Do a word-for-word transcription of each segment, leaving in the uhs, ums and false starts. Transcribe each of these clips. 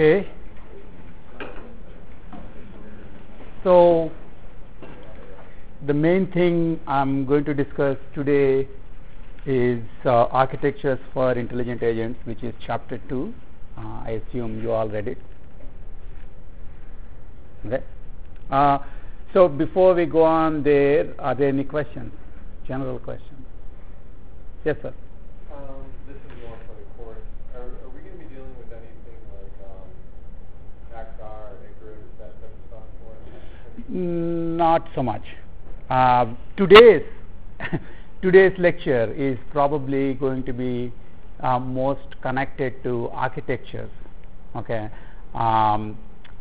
Okay. So the main thing I'm going to discuss today is uh, architectures for intelligent agents, which is chapter two. Uh, I assume you all read it. Okay. Uh, so before we go on there, are there any questions? General questions? Yes, sir. Um, this is more for the course. Are, are we going to be dealing with anything like um, Axar, Icarus, that type of stuff? For Not so much. Uh, today's today's lecture is probably going to be uh, most connected to architectures. Okay. Um,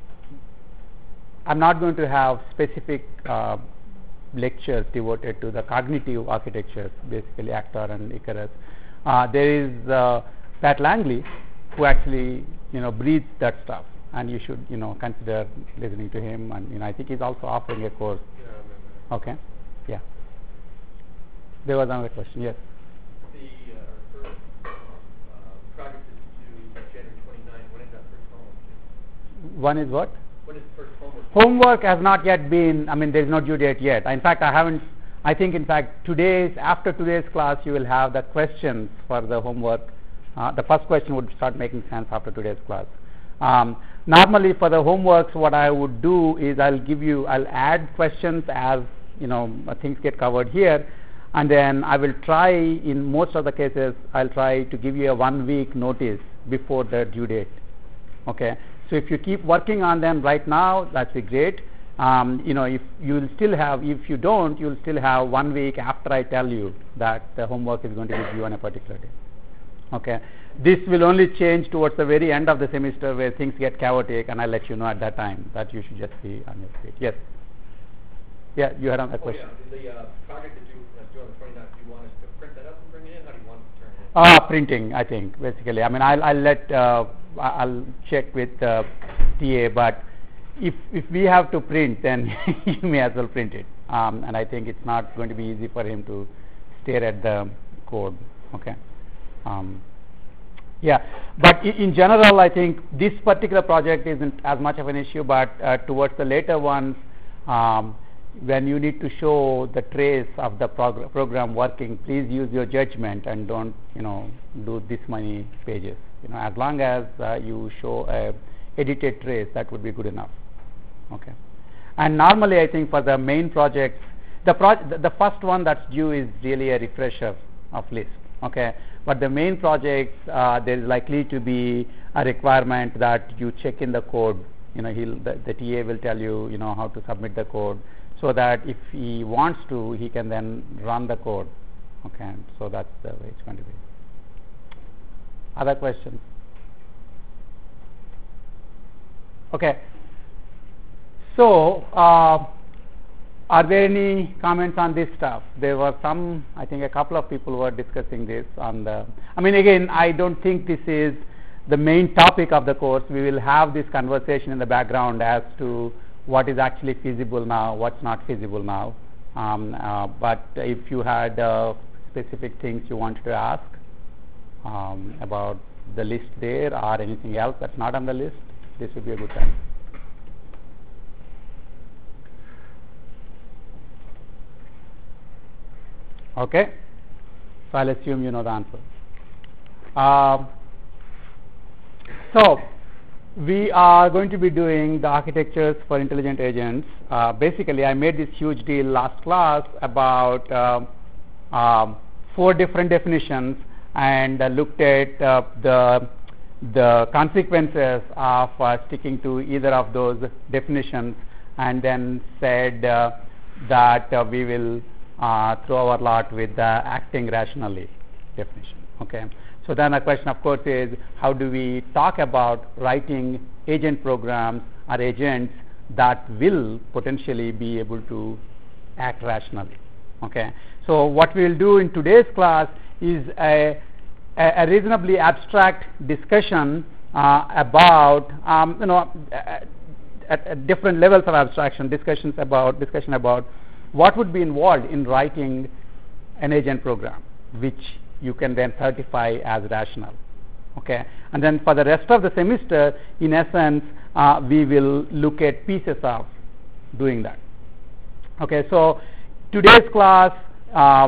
I'm not going to have specific uh, lectures devoted to the cognitive architectures, basically Axar and Icarus. Uh, there is uh, Pat Langley, who actually you know breathes that stuff, and you should you know consider listening to him. And you know I think he's also offering a course. yeah, Okay, yeah. There was another question. Yes. The uh, first uh, project is due January twenty-ninth. When is that first homework? One is what? When is the first homework? Homework has not yet been, I mean, there is no due date yet. In fact, I haven't, I think in fact, today's, after today's class, you will have the questions for the homework. Uh, the first question would start making sense after today's class. Um, normally for the homeworks, what I would do is I'll give you, I'll add questions as, you know, things get covered here. And then I will try, in most of the cases, I'll try to give you a one week notice before the due date. Okay. So if you keep working on them right now, that's be great. Um, you know, if you will still have, if you don't, you will still have one week after I tell you that the homework is going to be due on a particular day. Okay. This will only change towards the very end of the semester where things get chaotic, and I'll let you know at that time that you should just be on your feet. Yes. Yeah, you had another Oh, question. yeah. The uh, project that you uh, do on the twenty-ninth, do you want us to print that up and bring it in? How do you want it to turn in? Ah, printing, I think, basically. I mean, I'll, I'll let, uh, I'll check with uh, T A, but if, if we have to print, then you may as well print it. Um, and I think it's not going to be easy for him to stare at the code. Okay. Um, yeah, but in, in general, I think this particular project isn't as much of an issue, but uh, towards the later ones, um, when you need to show the trace of the prog- program working, please use your judgment and don't, you know, do this many pages. You know, as long as uh, you show a edited trace, that would be good enough. Okay. And normally, I think for the main projects, the pro- the first one that's due is really a refresher of Lisp. Okay. But the main projects, uh, there is likely to be a requirement that you check in the code. You know, he'll the, the T A will tell you, you know, how to submit the code, so that if he wants to, he can then run the code. Okay, so that's the way it's going to be. Other questions? Okay. So, uh, are there any comments on this stuff? There were some, I think a couple of people were discussing this on the, I mean, again, I don't think this is the main topic of the course. We will have this conversation in the background as to what is actually feasible now, what's not feasible now. Um, uh, but if you had uh, specific things you wanted to ask um, about the list there or anything else that's not on the list, this would be a good time. Okay, so I'll assume you know the answer. Uh, so, we are going to be doing the architectures for intelligent agents. Uh, basically, I made this huge deal last class about uh, um, four different definitions and uh, looked at uh, the the consequences of uh, sticking to either of those definitions, and then said uh, that uh, we will uh, throw our lot with the acting rationally definition. Okay. So then the question, of course, is how do we talk about writing agent programs or agents that will potentially be able to act rationally? Okay. So what we will do in today's class is a, a, a reasonably abstract discussion uh, about, um, you know, at, at different levels of abstraction, discussions about discussion about what would be involved in writing an agent program, which you can then certify as rational. Okay, and then for the rest of the semester, in essence, uh, we will look at pieces of doing that. Okay, so today's class, uh,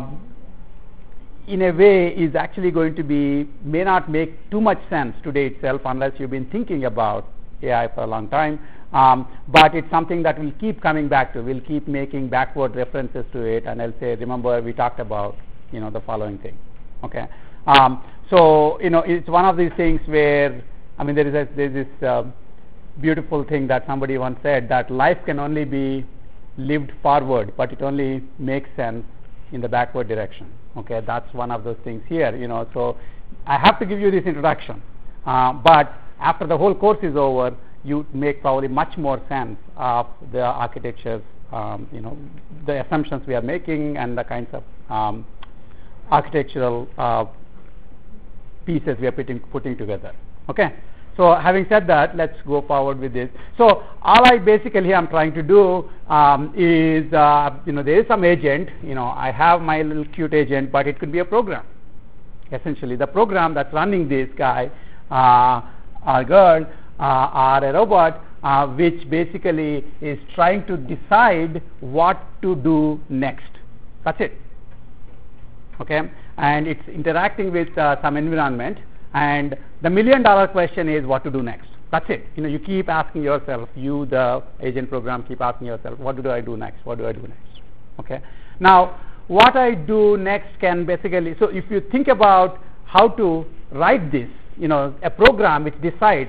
in a way, is actually going to be, may not make too much sense today itself unless you've been thinking about A I for a long time, um, but it's something that we'll keep coming back to. We'll keep making backward references to it, and I'll say, remember, we talked about, you know, the following thing. Okay, um, so, you know, it's one of these things where, I mean, there is a, there's this uh, beautiful thing that somebody once said, that life can only be lived forward, but it only makes sense in the backward direction. Okay, that's one of those things here, you know. So I have to give you this introduction, uh, but after the whole course is over, you make probably much more sense of the architectures, um, you know, the assumptions we are making and the kinds of um, architectural uh, pieces we are putting, putting together. Okay. So having said that, let's go forward with this. So all I basically am trying to do um, is, uh, you know, there is some agent. You know, I have my little cute agent, but it could be a program. Essentially, the program that's running this guy uh, or girl uh, or a robot, uh, which basically is trying to decide what to do next. That's it. Okay, and it's interacting with uh, some environment. And the million dollar question is what to do next. That's it. You know, you keep asking yourself, you, the agent program, keep asking yourself, what do I do next? What do I do next? Okay. Now, what I do next can basically, so if you think about how to write this, you know, a program which decides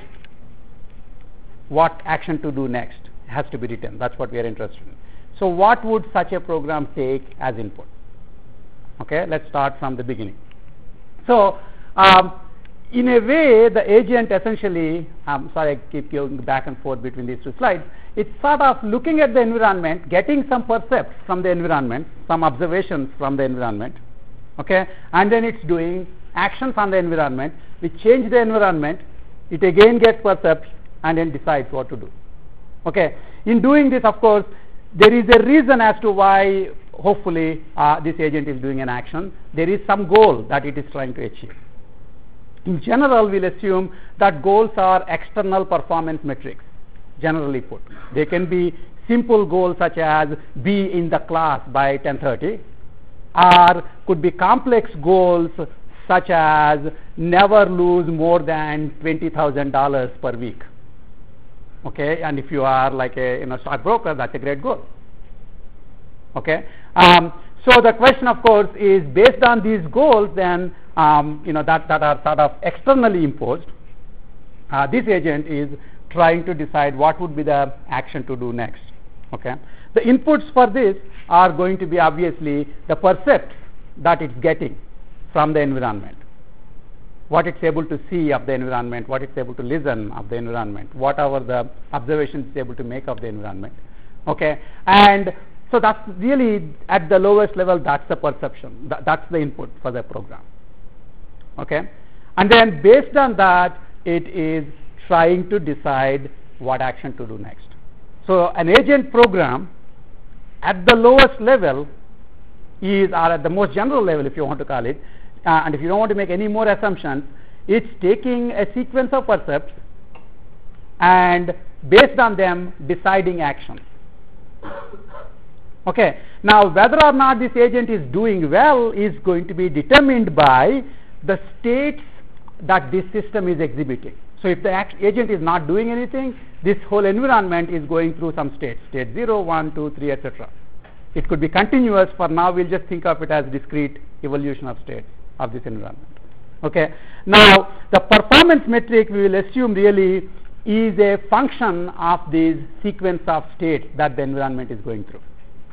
what action to do next has to be written. That's what we are interested in. So what would such a program take as input? Okay, let's start from the beginning. So, um, in a way, the agent essentially, I'm sorry, I keep going back and forth between these two slides. It's sort of looking at the environment, getting some percepts from the environment, some observations from the environment, okay, and then it's doing actions on the environment, which change the environment. It again gets percepts and then decides what to do. Okay. In doing this, of course, there is a reason as to why, hopefully, uh, this agent is doing an action. There is some goal that it is trying to achieve. In general, we'll assume that goals are external performance metrics, generally put. They can be simple goals such as be in the class by ten thirty, or could be complex goals such as never lose more than twenty thousand dollars per week. Okay, and if you are like a you know stockbroker, that's a great goal. Okay, um, so the question, of course, is based on these goals, then um, you know that that are sort of externally imposed. Uh, this agent is trying to decide what would be the action to do next. Okay, the inputs for this are going to be obviously the percepts that it's getting from the environment, what it's able to see of the environment, what it's able to listen of the environment, whatever the observations it's able to make of the environment. Okay, and so that's really at the lowest level, that's the perception, Th- that's the input for the program. Okay, and then based on that, it is trying to decide what action to do next. So an agent program at the lowest level is, or at the most general level, if you want to call it, uh, and if you don't want to make any more assumptions, it's taking a sequence of percepts and based on them deciding actions. Okay, now whether or not this agent is doing well is going to be determined by the states that this system is exhibiting. So if the act- agent is not doing anything, this whole environment is going through some states, state zero, one, two, three, et cetera. It could be continuous. For now, we'll just think of it as discrete evolution of states of this environment. Okay. Now, the performance metric we will assume really is a function of this sequence of states that the environment is going through.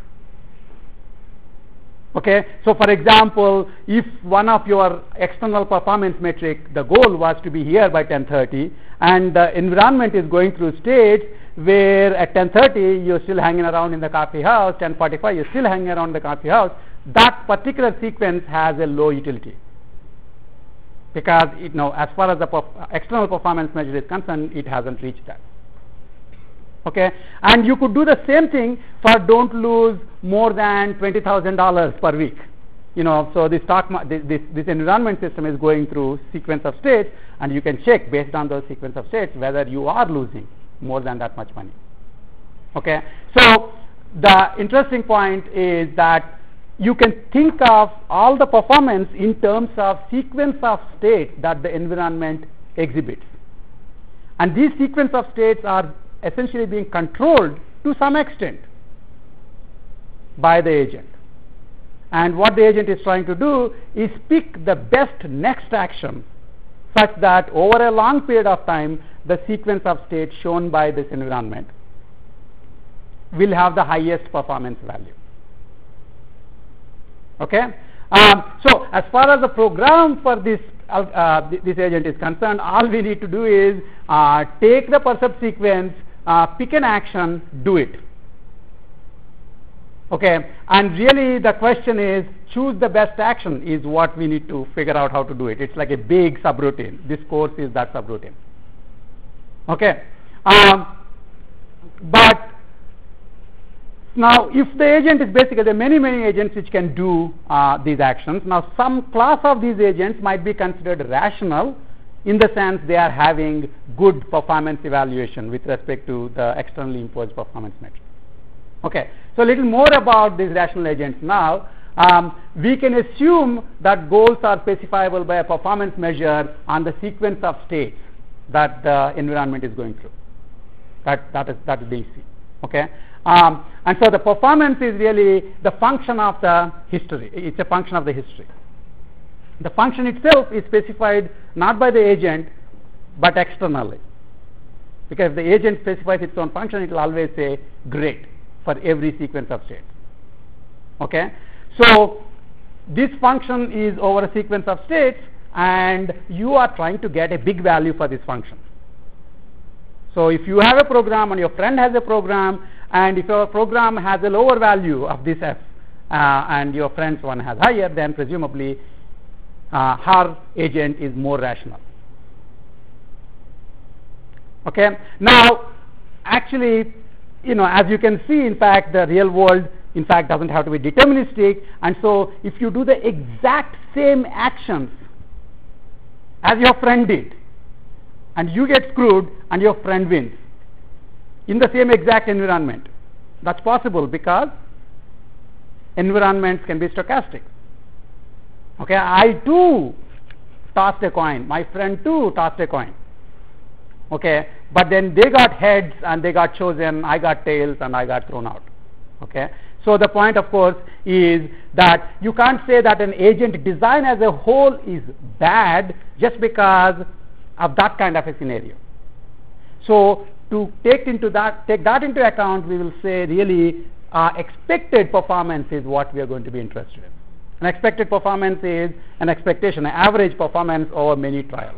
Okay, so for example, if one of your external performance metric, the goal was to be here by ten thirty, and the environment is going through states where at ten thirty you're still hanging around in the coffee house, ten forty-five you're still hanging around the coffee house, that particular sequence has a low utility. Because, you know, as far as the perf- external performance measure is concerned, it hasn't reached that. Okay, and you could do the same thing for don't lose more than twenty thousand dollars per week. You know, so this, stock ma- this, this, this environment system is going through sequence of states, and you can check based on those sequence of states whether you are losing more than that much money. Okay, so the interesting point is that you can think of all the performance in terms of sequence of states that the environment exhibits, and these sequence of states are essentially being controlled to some extent by the agent. And what the agent is trying to do is pick the best next action such that over a long period of time the sequence of states shown by this environment will have the highest performance value. Okay, um, so as far as the program for this uh, this agent is concerned, all we need to do is uh, take the percept sequence, uh, pick an action, do it. Okay, and really the question is, choose the best action is what we need to figure out how to do it. It's like a big subroutine. This course is that subroutine. Okay, um, but now if the agent is basically, there are many many agents which can do uh, these actions. Now some class of these agents might be considered rational in the sense they are having good performance evaluation with respect to the externally imposed performance metric. Okay, so a little more about these rational agents now. Um, we can assume that goals are specifiable by a performance measure on the sequence of states that the environment is going through. That, that is that is the E C. Okay, um, and so the performance is really the function of the history. It's a function of the history. The function itself is specified not by the agent but externally, because if the agent specifies its own function, it will always say great for every sequence of states. Okay, so this function is over a sequence of states, and you are trying to get a big value for this function. So if you have a program and your friend has a program, and if your program has a lower value of this f uh, and your friend's one has higher, then presumably uh, her agent is more rational. Okay, now actually, you know, as you can see, in fact, the real world, in fact, doesn't have to be deterministic, and so if you do the exact same actions as your friend did, and you get screwed and your friend wins in the same exact environment, that's possible because environments can be stochastic. Okay, I too tossed a coin, my friend too tossed a coin. Okay, but then they got heads and they got chosen, I got tails and I got thrown out. Okay, so the point, of course, is that you can't say that an agent design as a whole is bad just because of that kind of a scenario. So to take into that take that into account, we will say really uh, expected performance is what we are going to be interested in. An expected performance is an expectation, an average performance over many trials.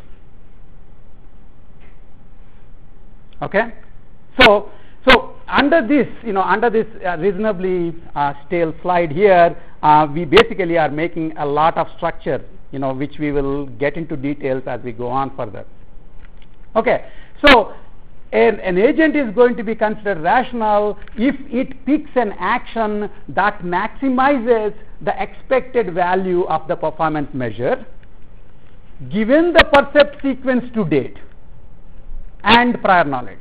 Okay, so so under this, you know, under this uh, reasonably uh, stale slide here, uh, we basically are making a lot of structure, you know, which we will get into details as we go on further. Okay, so an, an agent is going to be considered rational if it picks an action that maximizes the expected value of the performance measure given the percept sequence to date and prior knowledge.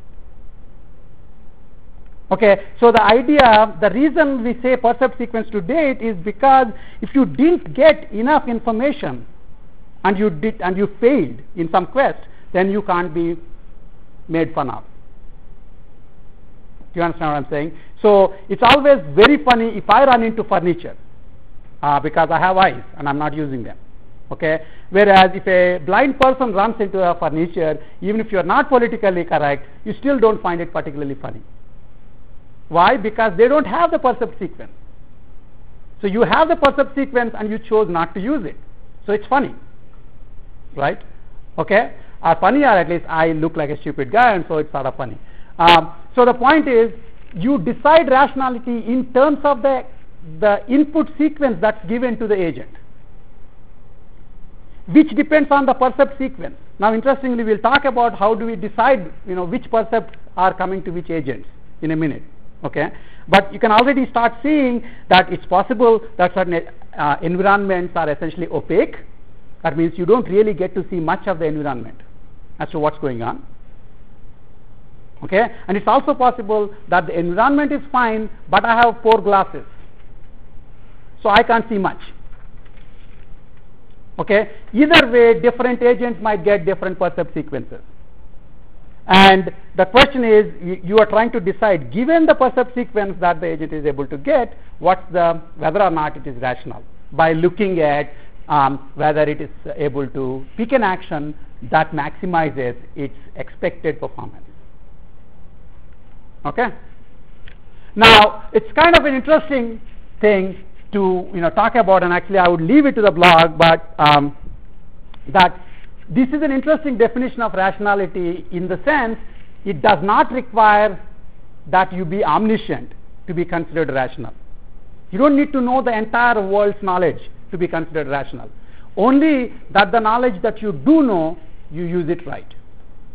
Okay, so the idea, the reason we say percept sequence to date is because if you didn't get enough information and you did and you failed in some quest, then you can't be made fun of. Do you understand what I'm saying? So it's always very funny if I run into furniture uh, because I have eyes and I'm not using them. Okay, whereas if a blind person runs into a furniture, even if you are not politically correct, you still don't find it particularly funny. Why? Because they don't have the percept sequence. So you have the percept sequence and you chose not to use it. So it's funny, right? Okay, or funny, or at least I look like a stupid guy, and so it's sort of funny. Um, so the point is, you decide rationality in terms of the the input sequence that's given to the agent, which depends on the percept sequence. Now, interestingly, we'll talk about how do we decide, you know, which percepts are coming to which agents in a minute. Okay, but you can already start seeing that it's possible that certain uh, environments are essentially opaque. That means you don't really get to see much of the environment as to what's going on. Okay, and it's also possible that the environment is fine, but I have poor glasses, so I can't see much. Okay, either way, different agents might get different percept sequences. And the question is, you, you are trying to decide, given the percept sequence that the agent is able to get, what's the, whether or not it is rational, by looking at um, whether it is able to pick an action that maximizes its expected performance. Okay. Now, it's kind of an interesting thing to you know talk about, and actually I would leave it to the blog, but um, that this is an interesting definition of rationality in the sense it does not require that you be omniscient to be considered rational. You don't need to know the entire world's knowledge to be considered rational. Only that the knowledge that you do know, you use it right. Do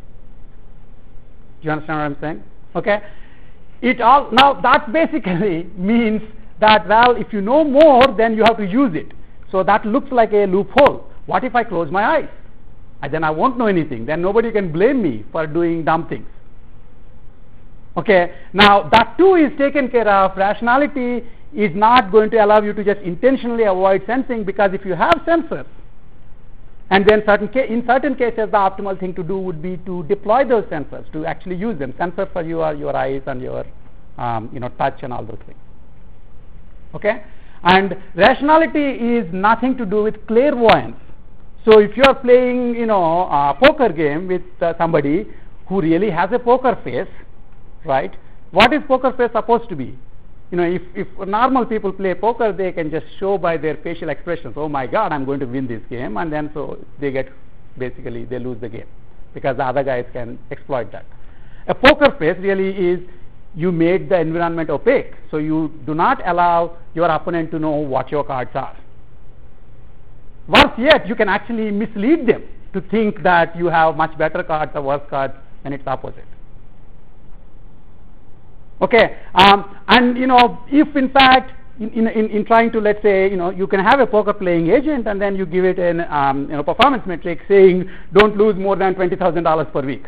you understand what I'm saying? Okay. It all now that basically means that, well, if you know more, then you have to use it. So that looks like a loophole. What if I close my eyes? And then I won't know anything. Then nobody can blame me for doing dumb things. Okay. Now that too is taken care of. Rationality is not going to allow you to just intentionally avoid sensing, because if you have sensors, and then certain ca- in certain cases the optimal thing to do would be to deploy those sensors, to actually use them. Sensors for you are your eyes and your um, you know touch and all those things. Okay, and rationality is nothing to do with clairvoyance. So if you are playing you know a poker game with uh, somebody who really has a poker face, right? What is poker face supposed to be? You know, if, if normal people play poker, they can just show by their facial expressions, oh my God, I'm going to win this game, and then so they get, basically, they lose the game, because the other guys can exploit that. A poker face really is, you made the environment opaque, so you do not allow your opponent to know what your cards are. Worse yet, you can actually mislead them to think that you have much better cards or worse cards, and it's opposite. Okay, um, and you know, if in fact, in, in, in trying to, let's say, you know, you can have a poker playing agent, and then you give it an um, you know, performance metric saying don't lose more than twenty thousand dollars per week.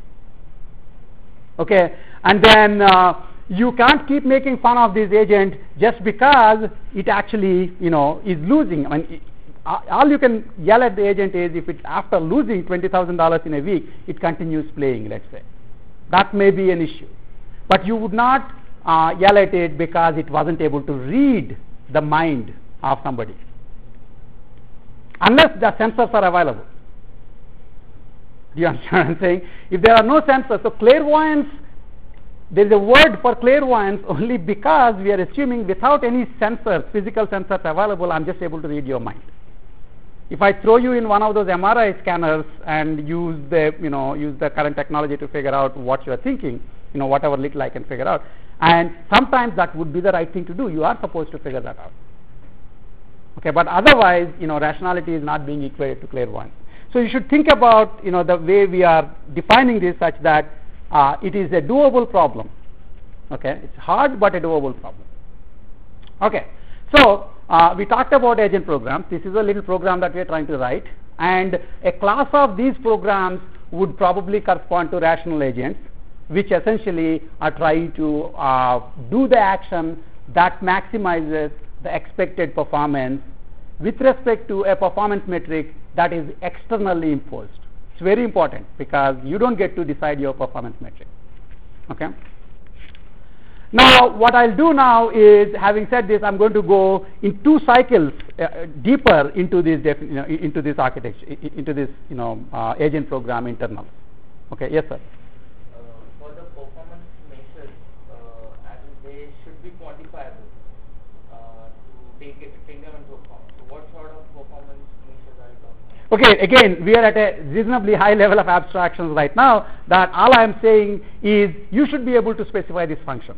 Okay, and then uh, you can't keep making fun of this agent just because it actually, you know, is losing. I mean, it, all you can yell at the agent is if it's after losing twenty thousand dollars in a week, it continues playing, let's say. That may be an issue. But you would not uh, yell at it because it wasn't able to read the mind of somebody, unless the sensors are available. Do you understand what I'm saying? If there are no sensors, so clairvoyance, there is a word for clairvoyance only because we are assuming without any sensors, physical sensors available, I'm just able to read your mind. If I throw you in one of those M R I scanners and use the, you know, use the current technology to figure out what you are thinking, you know, whatever little I can figure out, and sometimes that would be the right thing to do. You are supposed to figure that out. Okay, but otherwise, you know, rationality is not being equated to clairvoyance. So you should think about, you know, the way we are defining this such that uh, it is a doable problem. Okay, it's hard but a doable problem. Okay, so uh, we talked about agent programs. This is a little program that we are trying to write, and a class of these programs would probably correspond to rational agents, which essentially are trying to uh, do the action that maximizes the expected performance with respect to a performance metric that is externally imposed. It's very important because you don't get to decide your performance metric. Okay. Now, what I'll do now is, having said this, I'm going to go in two cycles uh, deeper into this, defi- you know, into this architecture, into this, you know, uh, agent program internal. Okay. Yes, sir. Be quantifiable uh, to take it, take them into account. So what sort of performance measures are you talking about? Okay, again, we are at a reasonably high level of abstractions right now, that all I am saying is you should be able to specify this function.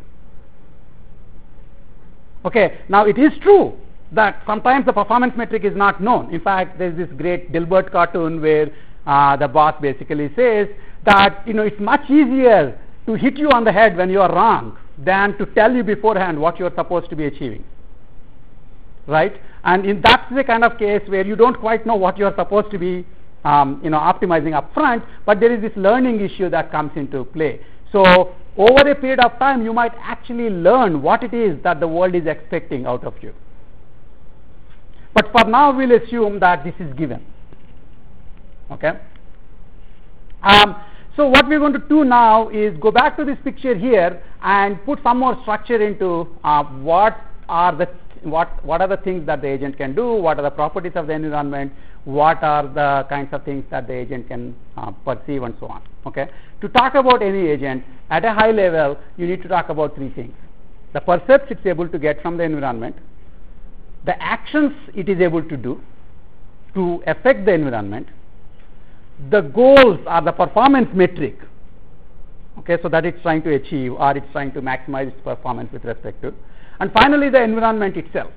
Okay, now it is true that sometimes the performance metric is not known. In fact, there is this great Dilbert cartoon where uh, the boss basically says that, you know, it's much easier to hit you on the head when you are wrong than to tell you beforehand what you are supposed to be achieving, right? And in that's the kind of case where you don't quite know what you are supposed to be, um, you know, optimizing up front, but there is this learning issue that comes into play. So over a period of time, you might actually learn what it is that the world is expecting out of you. But for now, we'll assume that this is given. Okay. Um, so what we're going to do now is go back to this picture here and put some more structure into uh, what are the what what are the things that the agent can do, what are the properties of the environment, what are the kinds of things that the agent can uh, perceive, and so on. Okay. To talk about any agent at a high level, you need to talk about three things: the percepts it's able to get from the environment, the actions it is able to do to affect the environment, the goals are the performance metric, okay, so that it's trying to achieve or it's trying to maximize its performance with respect to, and finally the environment itself.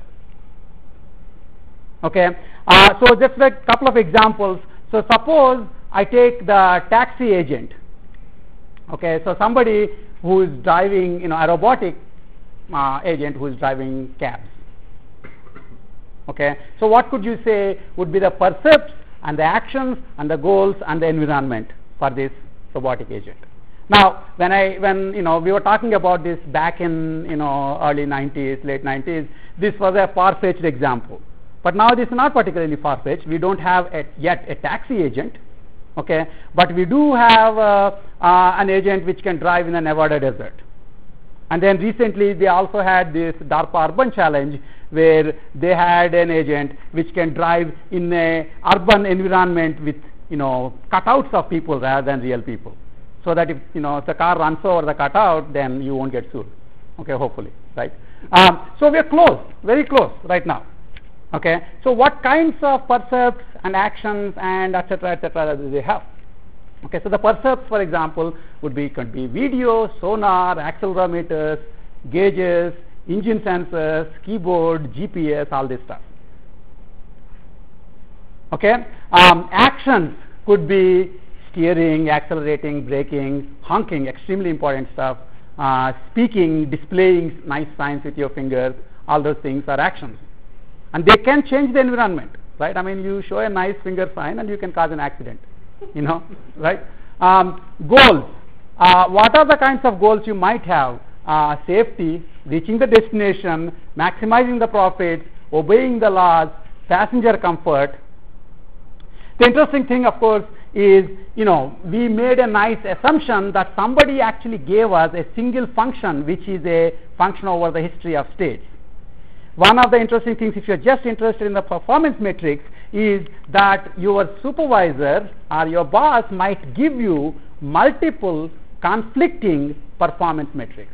Okay, uh, so just a couple of examples. So suppose I take the taxi agent. Okay, so somebody who is driving, you know, a robotic uh, agent who is driving cabs. Okay, so what could you say would be the percepts and the actions and the goals and the environment for this robotic agent? Now, when I when you know we were talking about this back in you know early nineties, late nineties, this was a far-fetched example. But now this is not particularly far-fetched. We don't have a, yet a taxi agent, okay, but we do have uh, uh, an agent which can drive in the Nevada desert. And then recently they also had this DARPA Urban Challenge, where they had an agent which can drive in a urban environment with you know cutouts of people rather than real people, so that if you know if the car runs over the cutout, then you won't get sued. Okay, hopefully, right? Um, so we are close, very close right now. Okay, so what kinds of percepts and actions and et cetera et cetera do they have? Okay, so the percepts, for example, would be could be video, sonar, accelerometers, gauges, engine sensors, keyboard, G P S, all this stuff. Okay, um, actions could be steering, accelerating, braking, honking, extremely important stuff. Uh, speaking, displaying nice signs with your fingers, all those things are actions. And they can change the environment, right? I mean, you show a nice finger sign and you can cause an accident, you know, right? Um, goals. Uh, what are the kinds of goals you might have? Uh, safety, reaching the destination, maximizing the profits, obeying the laws, passenger comfort. The interesting thing, of course, is, you know, we made a nice assumption that somebody actually gave us a single function, which is a function over the history of states. One of the interesting things, if you're just interested in the performance metrics, is that your supervisor or your boss might give you multiple conflicting performance metrics.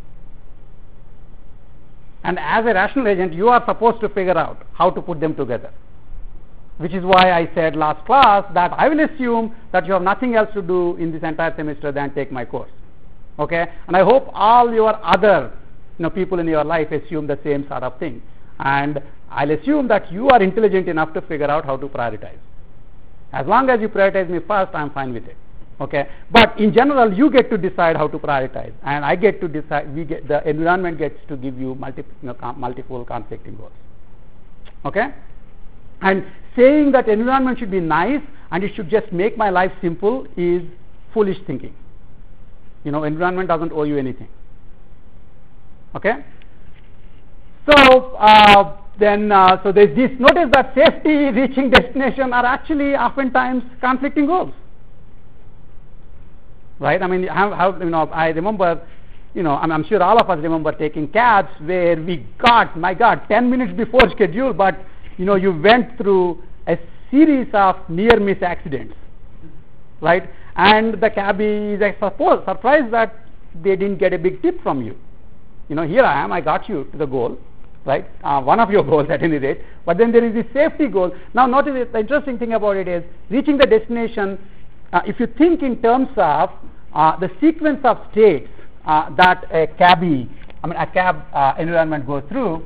And as a rational agent, you are supposed to figure out how to put them together. Which is why I said last class that I will assume that you have nothing else to do in this entire semester than take my course. Okay? And I hope all your other you know, people in your life assume the same sort of thing. And I'll assume that you are intelligent enough to figure out how to prioritize. As long as you prioritize me first, I'm fine with it. Okay? But in general, you get to decide how to prioritize. And I get to decide, we get, the environment gets to give you multiple, you know, com- multiple conflicting goals. Okay? And saying that environment should be nice and it should just make my life simple is foolish thinking. You know, environment doesn't owe you anything. Okay? So, uh, then, uh, so there's this, notice that safety, reaching destination are actually oftentimes conflicting goals. Right? I mean, how, how, you know, I remember, you know, I'm, I'm sure all of us remember taking cabs where we got, my God, ten minutes before schedule, but, you know, you went through a series of near-miss accidents. Right? And the cabbie is I suppose surprised that they didn't get a big tip from you. You know, here I am, I got you to the goal, right? Uh, one of your goals at any rate. But then there is the safety goal. Now notice it, the interesting thing about it is reaching the destination, uh, if you think in terms of uh, the sequence of states uh, that a cabbie, I mean a cab uh, environment goes through,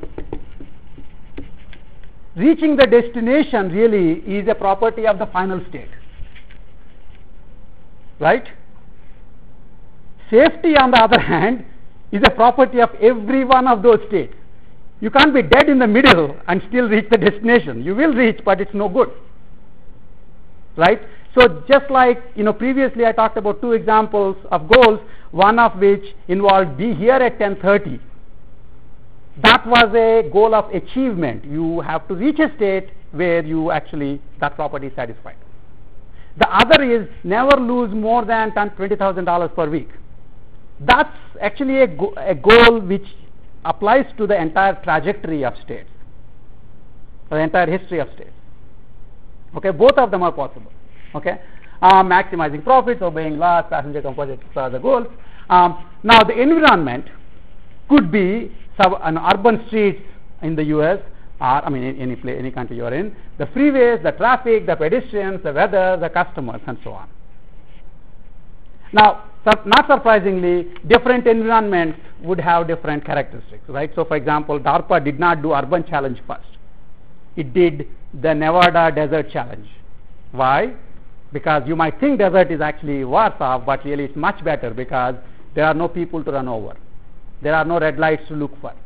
reaching the destination really is a property of the final state. Right? Safety, on the other hand, is a property of every one of those states. You can't be dead in the middle and still reach the destination. You will reach, but it's no good. Right? So just like, you know, previously I talked about two examples of goals, one of which involved be here at ten thirty. That was a goal of achievement. You have to reach a state where you actually, that property is satisfied. The other is never lose more than twenty thousand dollars per week. That's actually a, go- a goal which applies to the entire trajectory of states, the entire history of states. Okay, both of them are possible. Okay, uh, maximizing profits, obeying laws, passenger composites are the goals. Um, now the environment could be sub, an urban streets in the U S, or I mean in any place, any country you are in, the freeways, the traffic, the pedestrians, the weather, the customers, and so on. Now, not surprisingly, different environments would have different characteristics, right? So, for example, DARPA did not do urban challenge first. It did the Nevada Desert Challenge. Why? Because you might think desert is actually worse off, but really it's much better because there are no people to run over. There are no red lights to look for.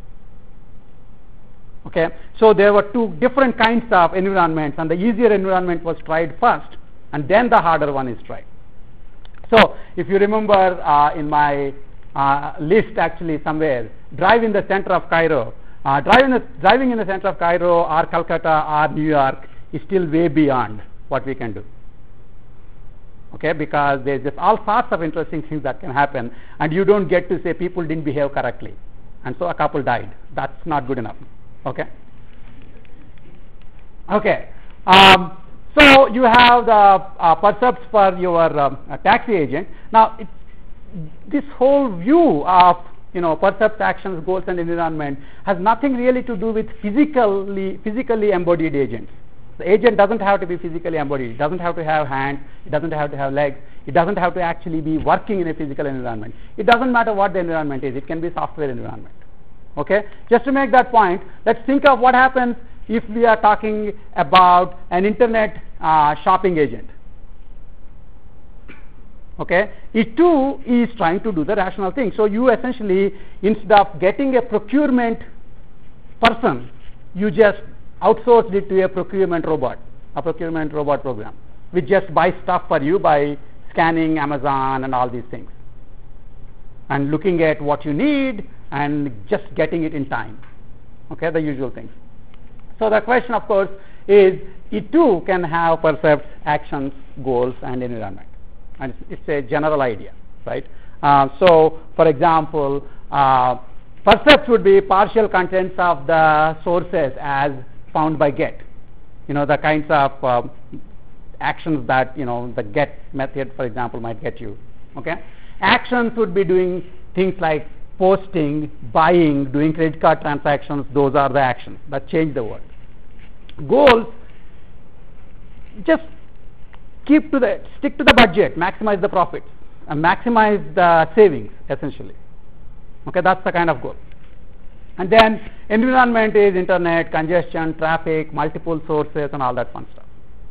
Okay, so there were two different kinds of environments, and the easier environment was tried first, and then the harder one is tried. So, if you remember uh, in my uh, list actually somewhere, drive in the center of Cairo, uh, drive in the, driving in the center of Cairo or Calcutta or New York is still way beyond what we can do. Okay, because there's just all sorts of interesting things that can happen, and you don't get to say people didn't behave correctly, and so a couple died. That's not good enough. Okay. Okay. Um, so you have the uh, percepts for your um, uh, taxi agent. Now, it, this whole view of you know percepts, actions, goals, and environment has nothing really to do with physically physically embodied agents. The agent doesn't have to be physically embodied. It doesn't have to have hands. It doesn't have to have legs. It doesn't have to actually be working in a physical environment. It doesn't matter what the environment is. It can be software environment. Okay? Just to make that point, let's think of what happens if we are talking about an internet uh, shopping agent. Okay? It too is trying to do the rational thing. So you essentially, instead of getting a procurement person, you just outsourced it to a procurement robot, a procurement robot program, which just buys stuff for you by scanning Amazon and all these things, and looking at what you need and just getting it in time. Okay, the usual things. So the question, of course, is it too can have percepts, actions, goals, and environment, and it's, it's a general idea, right? Uh, so, for example, uh, percepts would be partial contents of the sources as found by GET. You know, the kinds of um, actions that, you know, the GET method, for example, might get you. Okay? Actions would be doing things like posting, buying, doing credit card transactions. Those are the actions that change the world. Goals, just keep to the, stick to the budget, maximize the profits, and maximize the savings, essentially. Okay, that's the kind of goal. And then environment is internet, congestion, traffic, multiple sources, and all that fun stuff.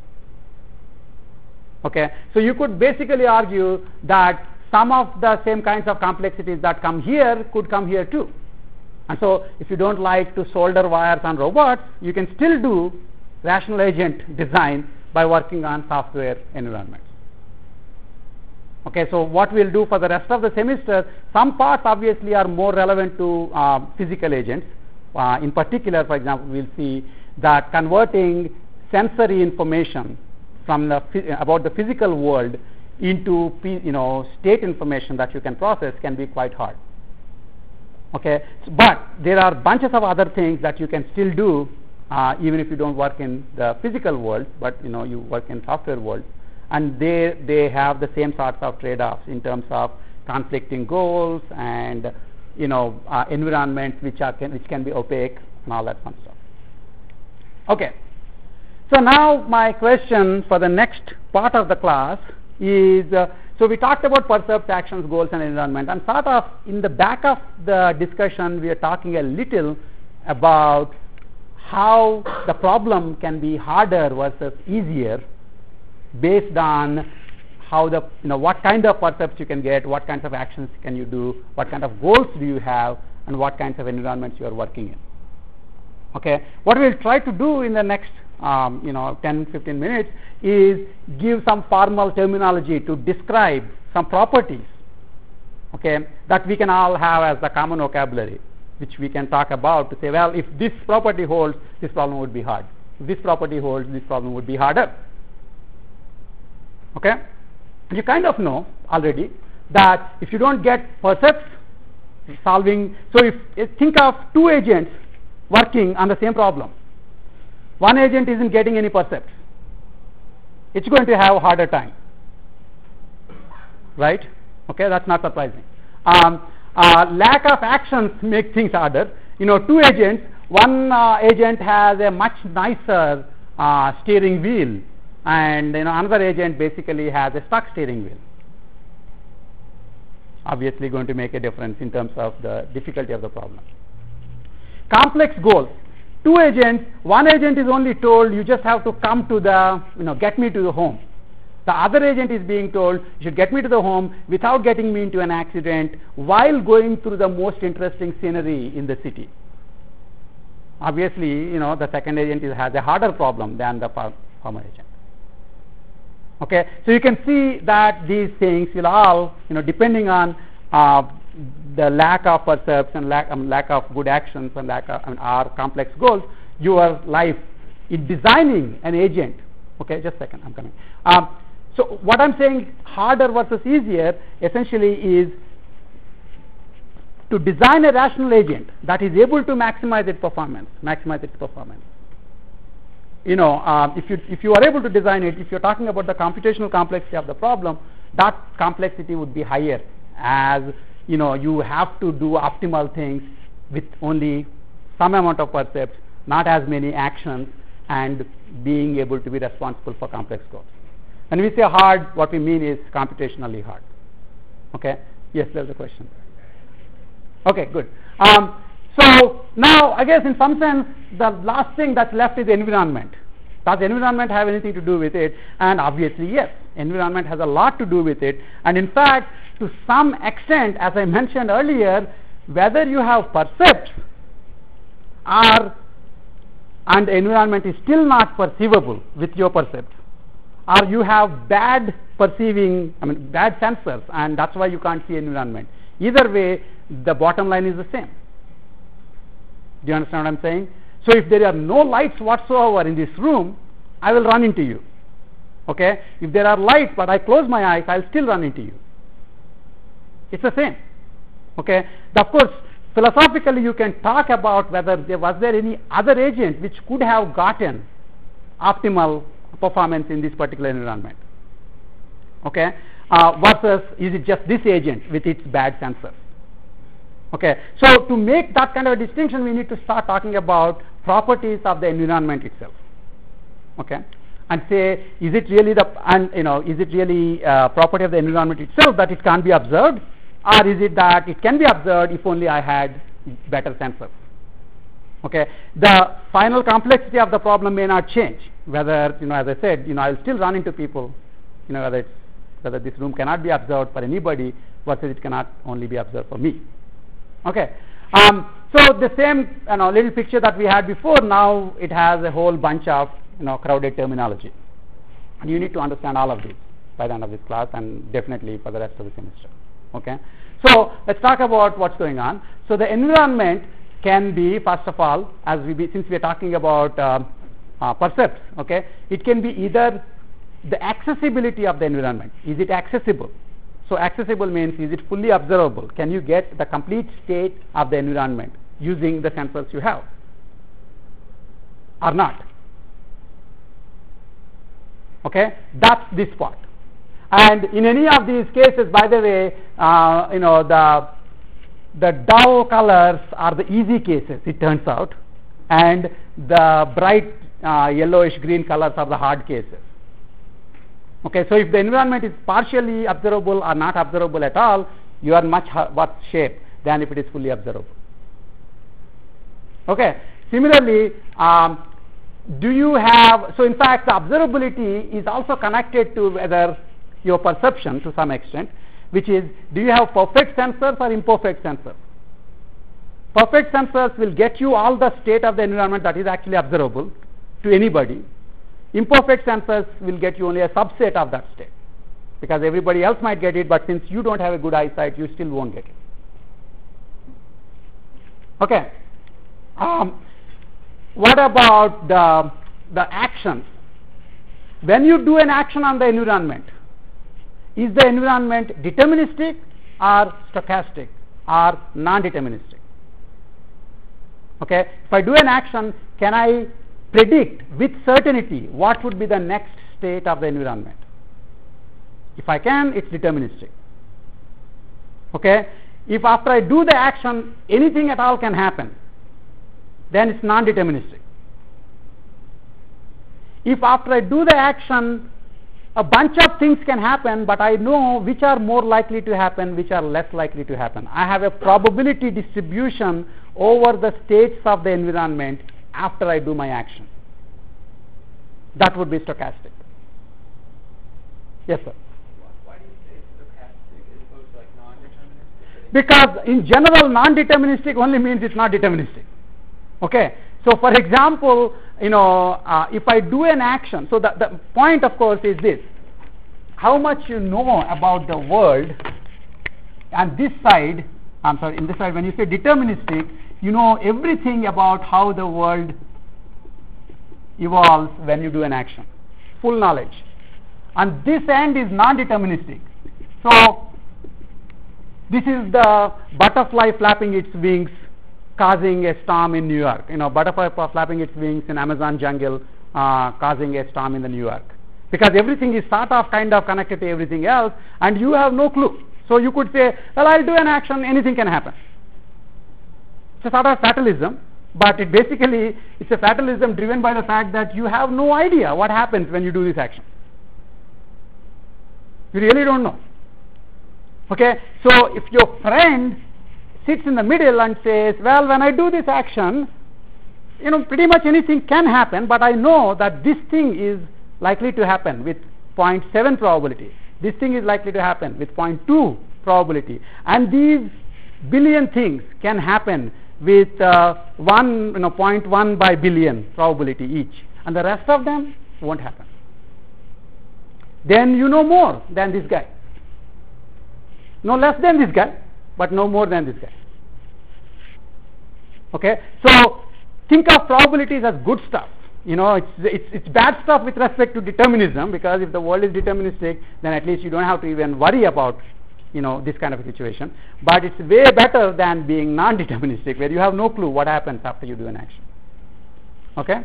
Okay, so you could basically argue that some of the same kinds of complexities that come here could come here too. And so if you don't like to solder wires on robots, you can still do rational agent design by working on software environments. Okay, so what we'll do for the rest of the semester, some parts obviously are more relevant to uh, physical agents. Uh, in particular, for example, we'll see that converting sensory information from the about the physical world into you know state information that you can process can be quite hard. Okay, but there are bunches of other things that you can still do uh, even if you don't work in the physical world, but you know you work in software world. And they they have the same sorts of trade-offs in terms of conflicting goals and you know uh, environments which are can, which can be opaque and all that fun stuff. Okay, so now my question for the next part of the class is uh, so we talked about percepts, actions, goals, and environment, and sort of in the back of the discussion we are talking a little about how the problem can be harder versus easier based on how the, you know, what kind of percepts you can get, what kinds of actions can you do, what kind of goals do you have, and what kinds of environments you are working in. Okay, what we'll try to do in the next um, you know ten to fifteen minutes is give some formal terminology to describe some properties, okay, that we can all have as the common vocabulary, which we can talk about to say, well, if this property holds, this problem would be hard. If this property holds, this problem would be harder. Okay, you kind of know already that if you don't get percepts solving, so if, if think of two agents working on the same problem, one agent isn't getting any percepts, it's going to have a harder time, right? Okay, that's not surprising. Um, uh, lack of actions make things harder. You know, two agents, one uh, agent has a much nicer uh, steering wheel, and you know another agent basically has a stuck steering wheel. Obviously going to make a difference in terms of the difficulty of the problem. Complex goals. Two agents, one agent is only told you just have to come to the, you know, get me to the home. The other agent is being told you should get me to the home without getting me into an accident while going through the most interesting scenery in the city. Obviously, you know, the second agent is, has a harder problem than the former agent. Okay, so you can see that these things will all, you know, depending on uh, the lack of percepts and lack, um, lack of good actions and lack of, I mean, our complex goals, your life in designing an agent. Okay, just a second, I'm coming. Um, so what I'm saying, harder versus easier, essentially is to design a rational agent that is able to maximize its performance, maximize its performance. You know, uh, if you if you are able to design it, if you're talking about the computational complexity of the problem, that complexity would be higher, as you know, you have to do optimal things with only some amount of percepts, not as many actions, and being able to be responsible for complex goals. When we say hard, what we mean is computationally hard. Okay? Yes, there's a question. Okay, good. Um, so now, I guess in some sense, the last thing that's left is the environment. Does the environment have anything to do with it? And obviously, yes, environment has a lot to do with it. And in fact, to some extent, as I mentioned earlier, whether you have percepts or and the environment is still not perceivable with your percepts, or you have bad perceiving, I mean bad sensors, and that's why you can't see environment. Either way, the bottom line is the same. Do you understand what I'm saying? So if there are no lights whatsoever in this room, I will run into you. Okay? If there are lights but I close my eyes, I'll still run into you. It's the same. Okay? Of course, philosophically you can talk about whether there was there any other agent which could have gotten optimal performance in this particular environment. Okay? Uh, versus is it just this agent with its bad sensors? Okay, so to make that kind of a distinction, we need to start talking about properties of the environment itself. Okay, and say, is it really the and you know is it really uh, property of the environment itself that it can't be observed, or is it that it can be observed if only I had better sensors? Okay, the final complexity of the problem may not change. Whether, you know, as I said, you know, I'll still run into people. You know, whether it's, whether this room cannot be observed for anybody versus it cannot only be observed for me. Okay, um, so the same, you know, little picture that we had before, now it has a whole bunch of, you know, crowded terminology, and you need to understand all of these by the end of this class, and definitely for the rest of the semester. Okay, so let's talk about what's going on. So the environment can be, first of all, as we be, since we are talking about uh, uh, percepts, okay, it can be either the accessibility of the environment. Is it accessible? So accessible means, is it fully observable? Can you get the complete state of the environment using the sensors you have, or not? Okay, that's this part. And in any of these cases, by the way, uh, you know, the the dull colors are the easy cases, it turns out, and the bright uh, yellowish green colors are the hard cases. Okay, so if the environment is partially observable or not observable at all, you are much worse shape than if it is fully observable. Okay, similarly, um, do you have, so in fact the observability is also connected to whether your perception to some extent, which is, do you have perfect sensors or imperfect sensors? Perfect sensors will get you all the state of the environment that is actually observable to anybody. Imperfect sensors will get you only a subset of that state, because everybody else might get it, but since you don't have a good eyesight, you still won't get it. Okay. Um, what about the, the actions? When you do an action on the environment, is the environment deterministic or stochastic or non-deterministic? Okay. If I do an action, can I predict with certainty what would be the next state of the environment? If I can, it's deterministic. Okay. If after I do the action, anything at all can happen, then it's non-deterministic. If after I do the action, a bunch of things can happen, but I know which are more likely to happen, which are less likely to happen. I have a probability distribution over the states of the environment after I do my action. That would be stochastic. Yes, sir. Why do you say stochastic as opposed to like non-deterministic? Because in general, non-deterministic only means it's not deterministic. Okay. So, for example, you know, uh, if I do an action, so the, the point, of course, is this: how much you know about the world. And this side, I'm sorry, in this side, when you say deterministic, you know everything about how the world evolves when you do an action, full knowledge. And this end is non-deterministic. So, this is the butterfly flapping its wings, causing a storm in New York. You know, butterfly flapping its wings in Amazon jungle, uh, causing a storm in the New York. Because everything is sort of kind of connected to everything else, and you have no clue. So you could say, well, I'll do an action, anything can happen. It's a sort of fatalism, but it basically, it's a fatalism driven by the fact that you have no idea what happens when you do this action. You really don't know. Okay, so if your friend sits in the middle and says, well, when I do this action, you know, pretty much anything can happen, but I know that this thing is likely to happen with zero point seven probability. This thing is likely to happen with zero point two probability. And these billion things can happen with uh, one, you know, zero point one by billion probability each. And the rest of them won't happen. Then you know more than this guy. No less than this guy, but no more than this guy. Okay, so think of probabilities as good stuff. You know, it's, it's it's bad stuff with respect to determinism, because if the world is deterministic, then at least you don't have to even worry about, you know, this kind of a situation. But it's way better than being non-deterministic, where you have no clue what happens after you do an action. Okay.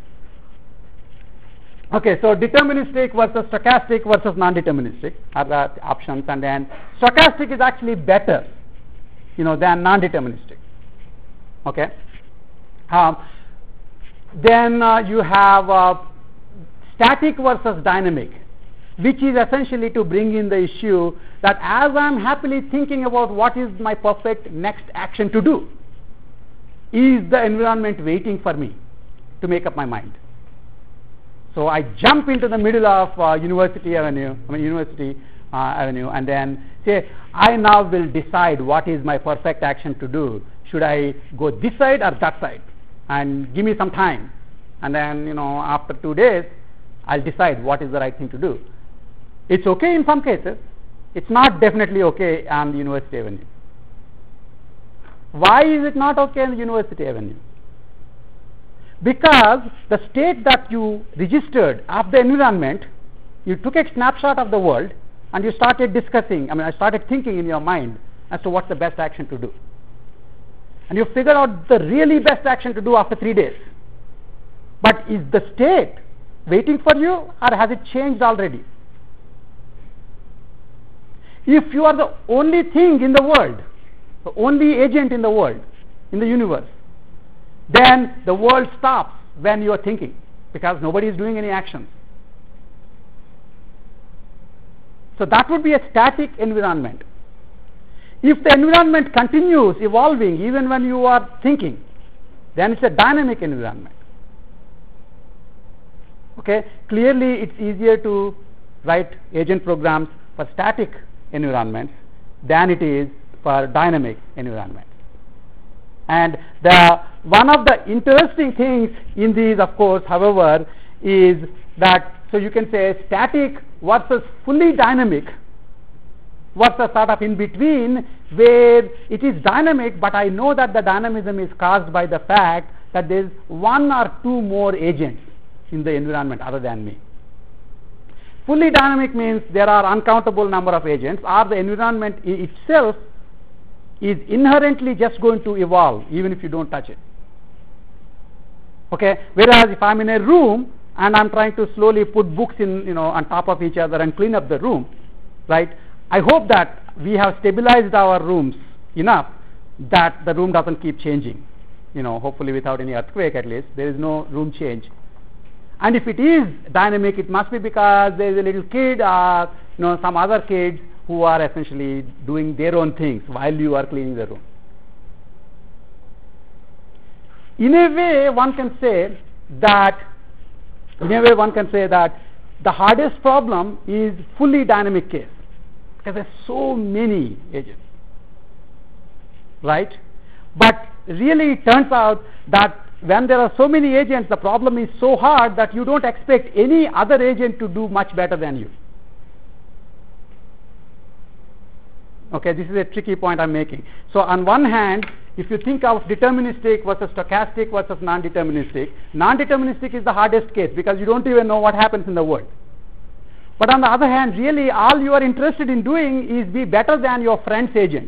Okay, so deterministic versus stochastic versus non-deterministic are the options, and then stochastic is actually better, you know, than non-deterministic. Okay. Um, then uh, you have uh, static versus dynamic, which is essentially to bring in the issue that as I am happily thinking about what is my perfect next action to do, is the environment waiting for me to make up my mind? So I jump into the middle of uh, University Avenue, I mean University uh, Avenue, and then say, I now will decide what is my perfect action to do. Should I go this side or that side? And give me some time. And then, you know, after two days, I'll decide what is the right thing to do. It's okay in some cases. It's not definitely okay on the University Avenue. Why is it not okay on the University Avenue? Because the state that you registered of the environment, you took a snapshot of the world and you started discussing, I mean, I started thinking in your mind as to what's the best action to do. And you figure out the really best action to do after three days. But is the state waiting for you, or has it changed already? If you are the only thing in the world, the only agent in the world, in the universe, then the world stops when you are thinking, because nobody is doing any actions. So that would be a static environment. If the environment continues evolving even when you are thinking, then it's a dynamic environment. Okay, clearly it's easier to write agent programs for static environments than it is for dynamic environments. And the one of the interesting things in these, of course, however, is that, so you can say static versus fully dynamic versus sort of in between, where it is dynamic, but I know that the dynamism is caused by the fact that there is one or two more agents in the environment other than me. Fully dynamic means there are uncountable number of agents, or the environment i- itself is inherently just going to evolve even if you don't touch it. Okay, whereas if I'm in a room and I'm trying to slowly put books in, you know, on top of each other and clean up the room, right, I hope that we have stabilized our rooms enough that the room doesn't keep changing, you know, hopefully without any earthquake at least, there is no room change. And if it is dynamic, it must be because there is a little kid or, you know, some other kids who are essentially doing their own things while you are cleaning the room. In a way, one can say that, in a way one can say that the hardest problem is fully dynamic case, because there are so many agents, right? But really it turns out that when there are so many agents, the problem is so hard that you don't expect any other agent to do much better than you. Okay, this is a tricky point I'm making. So on one hand, if you think of deterministic versus stochastic versus non-deterministic, non-deterministic is the hardest case because you don't even know what happens in the world. But on the other hand, really all you are interested in doing is be better than your friend's agent.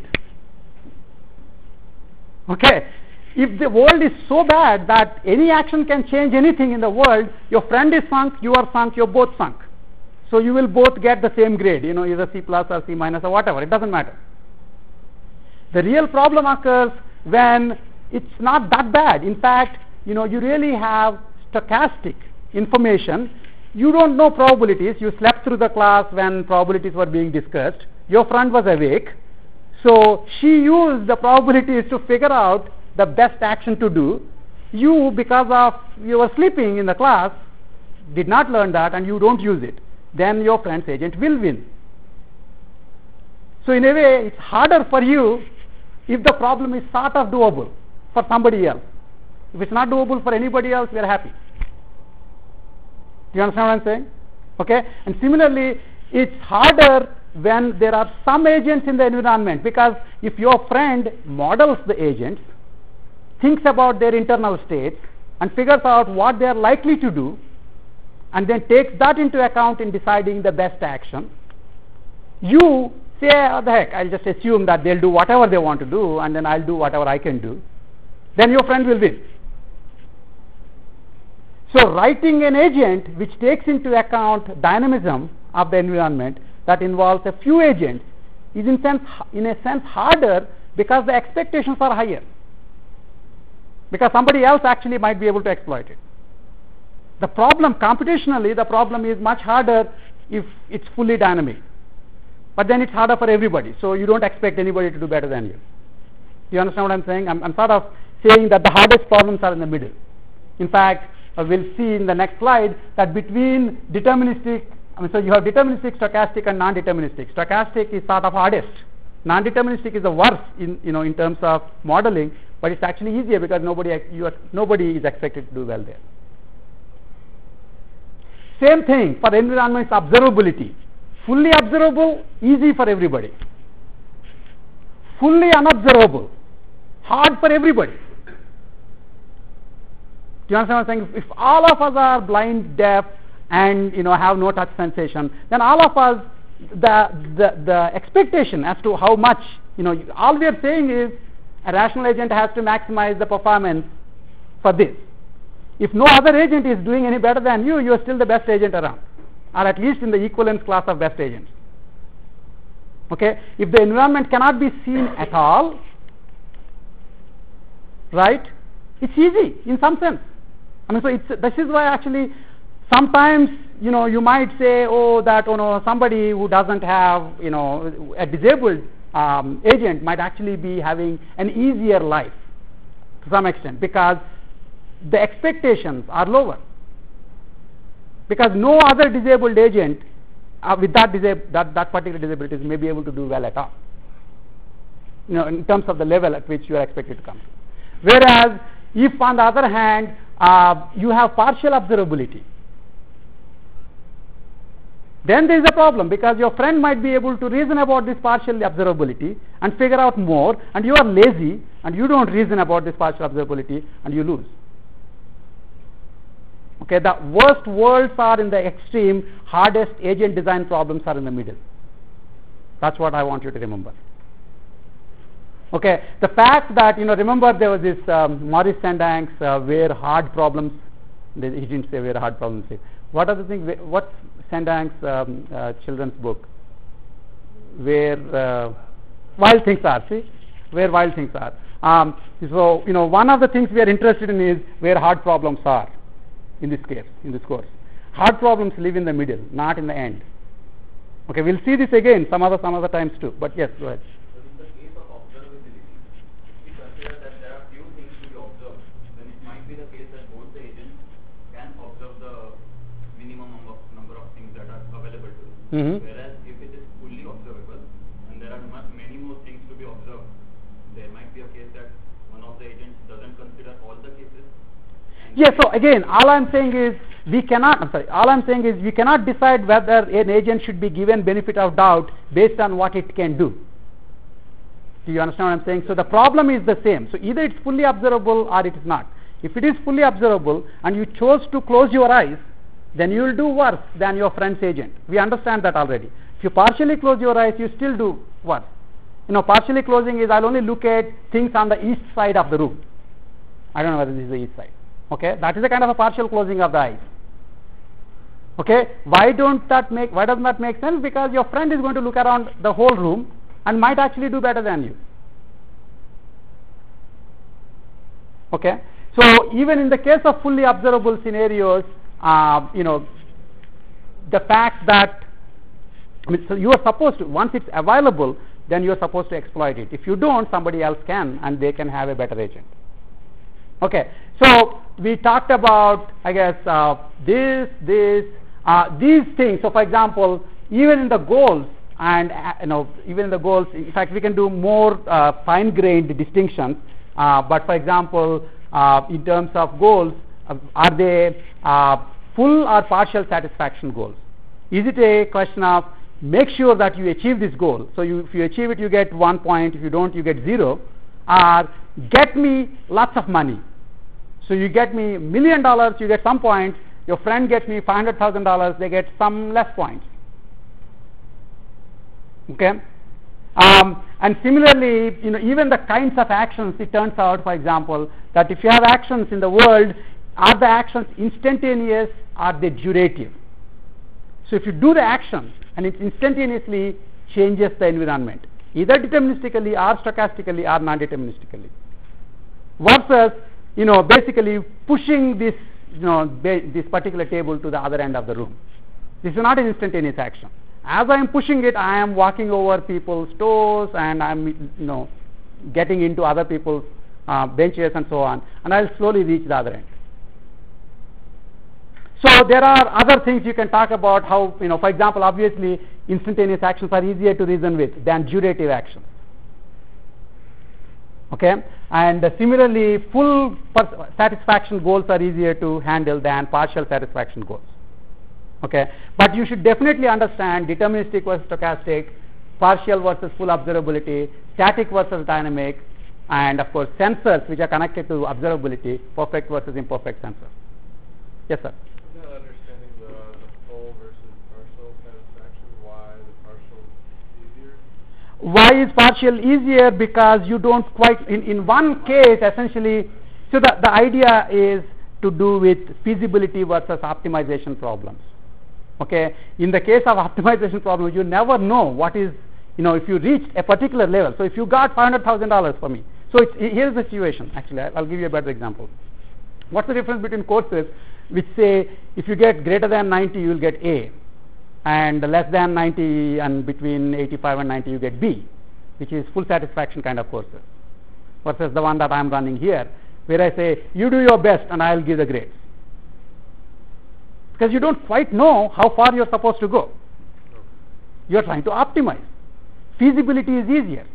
Okay, if the world is so bad that any action can change anything in the world, your friend is sunk, you are sunk, you're both sunk. So you will both get the same grade, you know, either C plus or C minus or whatever, it doesn't matter. The real problem occurs when it's not that bad. In fact, you know, you really have stochastic information. You don't know probabilities. You slept through the class when probabilities were being discussed. Your friend was awake. So she used the probabilities to figure out the best action to do. You, because of you were sleeping in the class, did not learn that and you don't use it. Then your friend's agent will win. So in a way, it's harder for you if the problem is sort of doable for somebody else. If it's not doable for anybody else, we are happy. Do you understand what I'm saying? Okay? And similarly, it's harder when there are some agents in the environment, because if your friend models the agents, thinks about their internal states, and figures out what they are likely to do, and then takes that into account in deciding the best action, you say, oh, the heck, I'll just assume that they'll do whatever they want to do, and then I'll do whatever I can do. Then your friend will win. So writing an agent which takes into account dynamism of the environment that involves a few agents is in, sense, in a sense harder because the expectations are higher. Because somebody else actually might be able to exploit it. The problem, computationally, the problem is much harder if it's fully dynamic. But then it's harder for everybody, so you don't expect anybody to do better than you. Do you understand what I'm saying? I'm, I'm sort of saying that the hardest problems are in the middle. In fact, uh, we'll see in the next slide that between deterministic, I mean, so you have deterministic, stochastic, and non-deterministic. Stochastic is sort of hardest. Non-deterministic is the worst in, you know, in terms of modeling, but it's actually easier because nobody, you are, nobody is expected to do well there. Same thing for environment's observability. Fully observable, easy for everybody. Fully unobservable, hard for everybody. Do you understand what I'm saying? If all of us are blind, deaf, and you know have no touch sensation, then all of us, the the, the expectation as to how much, you know, all we are saying is a rational agent has to maximize the performance for this. If no other agent is doing any better than you, you are still the best agent around, or at least in the equivalence class of best agents. Okay? If the environment cannot be seen at all, right, it's easy in some sense. I mean, so it's, this is why actually sometimes, you know, you might say, oh, that, oh no, somebody who doesn't have, you know, a disabled um, agent might actually be having an easier life to some extent, because the expectations are lower. Because no other disabled agent uh, with that, disab- that that particular disabilities may be able to do well at all. You know, in terms of the level at which you are expected to come to. Whereas, if on the other hand, uh, you have partial observability, then there is a problem, because your friend might be able to reason about this partial observability and figure out more, and you are lazy and you don't reason about this partial observability and you lose. Okay, the worst worlds are in the extreme, hardest agent design problems are in the middle. That's what I want you to remember. Okay, the fact that, you know, remember there was this um, Maurice Sendak, uh, where hard problems, he didn't say where hard problems live. What are the things, what's Sendak's um, uh, children's book? Where uh, wild things are, see? Where wild things are. Um, so, you know, one of the things we are interested in is where hard problems are in this case, in this course. Hard problems live in the middle, not in the end. Okay, we'll see this again some other, some other times too, but yes, go ahead. So in the case of observability, if we consider that there are few things to be observed, then it might be the case that both the agents can observe the minimum number, number of things that are available to them. Mm-hmm. Whereas if it is fully observable and there are much, many more things to be observed, there might be a case that one of the agents doesn't consider all the cases. Yes, so again, all I'm saying is we cannot, I'm sorry, all I'm saying is we cannot decide whether an agent should be given benefit of doubt based on what it can do. Do you understand what I'm saying? So the problem is the same. So either it's fully observable or it is not. If it is fully observable and you chose to close your eyes, then you will do worse than your friend's agent. We understand that already. If you partially close your eyes, you still do worse. You know, partially closing is I'll only look at things on the east side of the room. I don't know whether this is the east side. Okay, that is a kind of a partial closing of the eyes. Okay, why don't that make, why doesn't that make sense? Because your friend is going to look around the whole room and might actually do better than you. Okay, so even in the case of fully observable scenarios, uh, you know, the fact that, I mean, so you are supposed to, once it's available, then you are supposed to exploit it. If you don't, somebody else can, and they can have a better agent. Okay, so we talked about, I guess, uh, this, this, uh, these things. So, for example, even in the goals, and uh, you know, even in the goals, in fact, we can do more uh, fine-grained distinctions. Uh, but, for example, uh, in terms of goals, uh, are they uh, full or partial satisfaction goals? Is it a question of make sure that you achieve this goal? So, you, if you achieve it, you get one point. If you don't, you get zero. Or get me lots of money. So you get me a million dollars, you get some points. Your friend gets me five hundred thousand dollars, they get some less points. Okay? Um, and similarly, you know, even the kinds of actions, it turns out, for example, that if you have actions in the world, are the actions instantaneous, are they durative? So if you do the action and it instantaneously changes the environment, either deterministically or stochastically or non-deterministically, versus, you know, basically pushing this, you know, ba- this particular table to the other end of the room. This is not an instantaneous action. As I am pushing it, I am walking over people's toes and I am, you know, getting into other people's uh, benches and so on, and I will slowly reach the other end. So there are other things you can talk about how, you know, for example, obviously instantaneous actions are easier to reason with than durative actions. Okay, and uh, similarly, full per- satisfaction goals are easier to handle than partial satisfaction goals. Okay, but you should definitely understand deterministic versus stochastic, partial versus full observability, static versus dynamic, and of course sensors which are connected to observability, perfect versus imperfect sensors. Yes, sir. I'm not understanding the, the full versus partial satisfaction. Why the partial is easier? Why is partial easier? Because you don't quite, in, in one case essentially, so the, the idea is to do with feasibility versus optimization problems. Okay, in the case of optimization problems, you never know what is, you know, if you reached a particular level. So if you got five hundred thousand dollars for me, so it's, here's the situation. Actually, I'll give you a better example. What's the difference between courses which say if you get greater than ninety, you will get A, and less than ninety and between eighty-five and ninety, you get B, which is full satisfaction kind of courses, versus the one that I'm running here, where I say you do your best and I'll give the grades. Because you don't quite know how far you're supposed to go. You are trying to optimize. Feasibility is easier.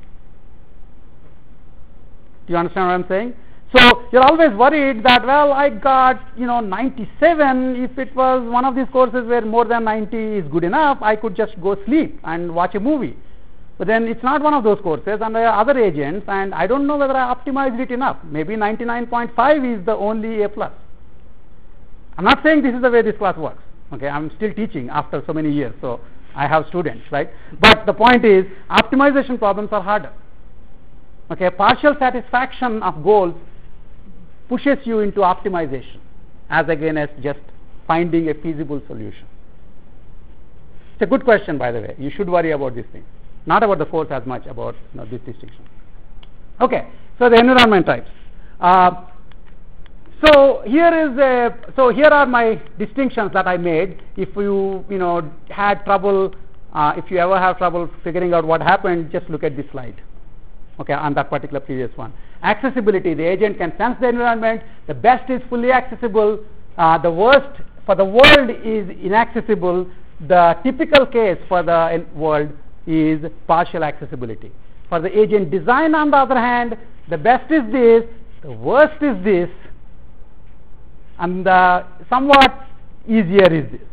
Do you understand what I'm saying? So you're always worried that, well, I got, you know, ninety-seven. If it was one of these courses where more than ninety is good enough, I could just go sleep and watch a movie. But then it's not one of those courses, and there are other agents, and I don't know whether I optimized it enough. Maybe ninety-nine point five is the only A plus. I'm not saying this is the way this class works. Okay, I'm still teaching after so many years, so I have students, right? But the point is, optimization problems are harder. Okay, partial satisfaction of goals pushes you into optimization, as again as just finding a feasible solution. It's a good question, by the way. You should worry about these things, not about the course as much, about, you know, this distinction. Okay, so the environment types. Uh, so here is a, so here are my distinctions that I made. If you you know had trouble, uh, if you ever have trouble figuring out what happened, just look at this slide. Okay, on that particular previous one. Accessibility, the agent can sense the environment. The best is fully accessible. Uh, the worst for the world is inaccessible. The typical case for the world is partial accessibility. For the agent design, on the other hand, the best is this, the worst is this, and the somewhat easier is this.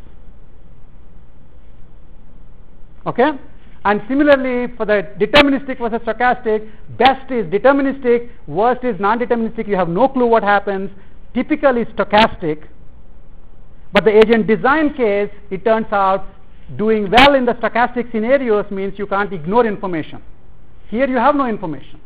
Okay? And similarly, for the deterministic versus stochastic, best is deterministic, worst is non-deterministic, you have no clue what happens. Typical is stochastic, but the agent design case, it turns out doing well in the stochastic scenarios means you can't ignore information. Here you have no information.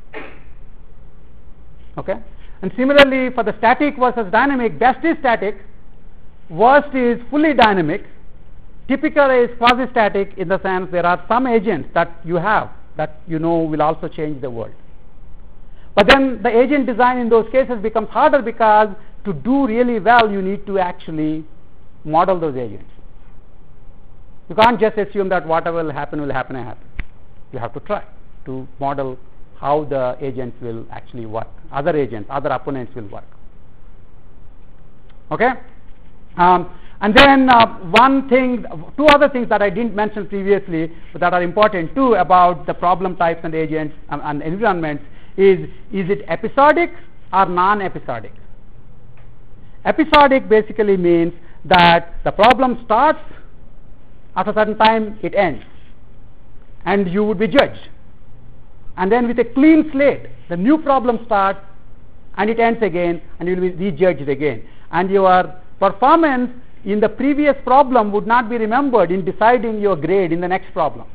Okay? And similarly, for the static versus dynamic, best is static, worst is fully dynamic. Typical is quasi-static in the sense there are some agents that you have that you know will also change the world. But then the agent design in those cases becomes harder because to do really well you need to actually model those agents. You can't just assume that whatever will happen will happen and happen. You have to try to model how the agents will actually work. Other agents, other opponents will work. Okay? Um, And then uh, one thing, two other things that I didn't mention previously, but that are important too about the problem types and agents um, and environments is, is it episodic or non-episodic? Episodic basically means that the problem starts, after a certain time it ends, and you would be judged. And then with a clean slate, the new problem starts, and it ends again, and you will be rejudged again. And your performance in the previous problem would not be remembered in deciding your grade in the next problem,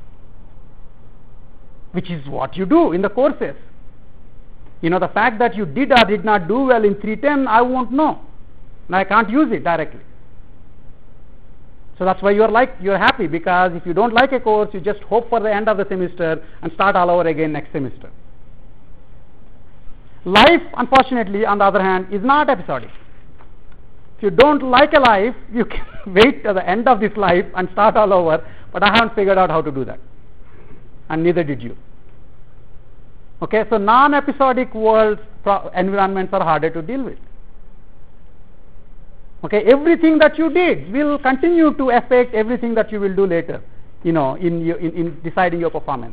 which is what you do in the courses. You know, the fact that you did or did not do well in three ten, I won't know, and I can't use it directly. So that's why you're like you're happy, because if you don't like a course, you just hope for the end of the semester and start all over again next semester. Life, unfortunately, on the other hand, is not episodic. If you don't like a life, you can wait till the end of this life and start all over, but I haven't figured out how to do that, and neither did you. Okay, so non-episodic world pro- environments are harder to deal with. Okay, everything that you did will continue to affect everything that you will do later, you know, in, your, in, in deciding your performance,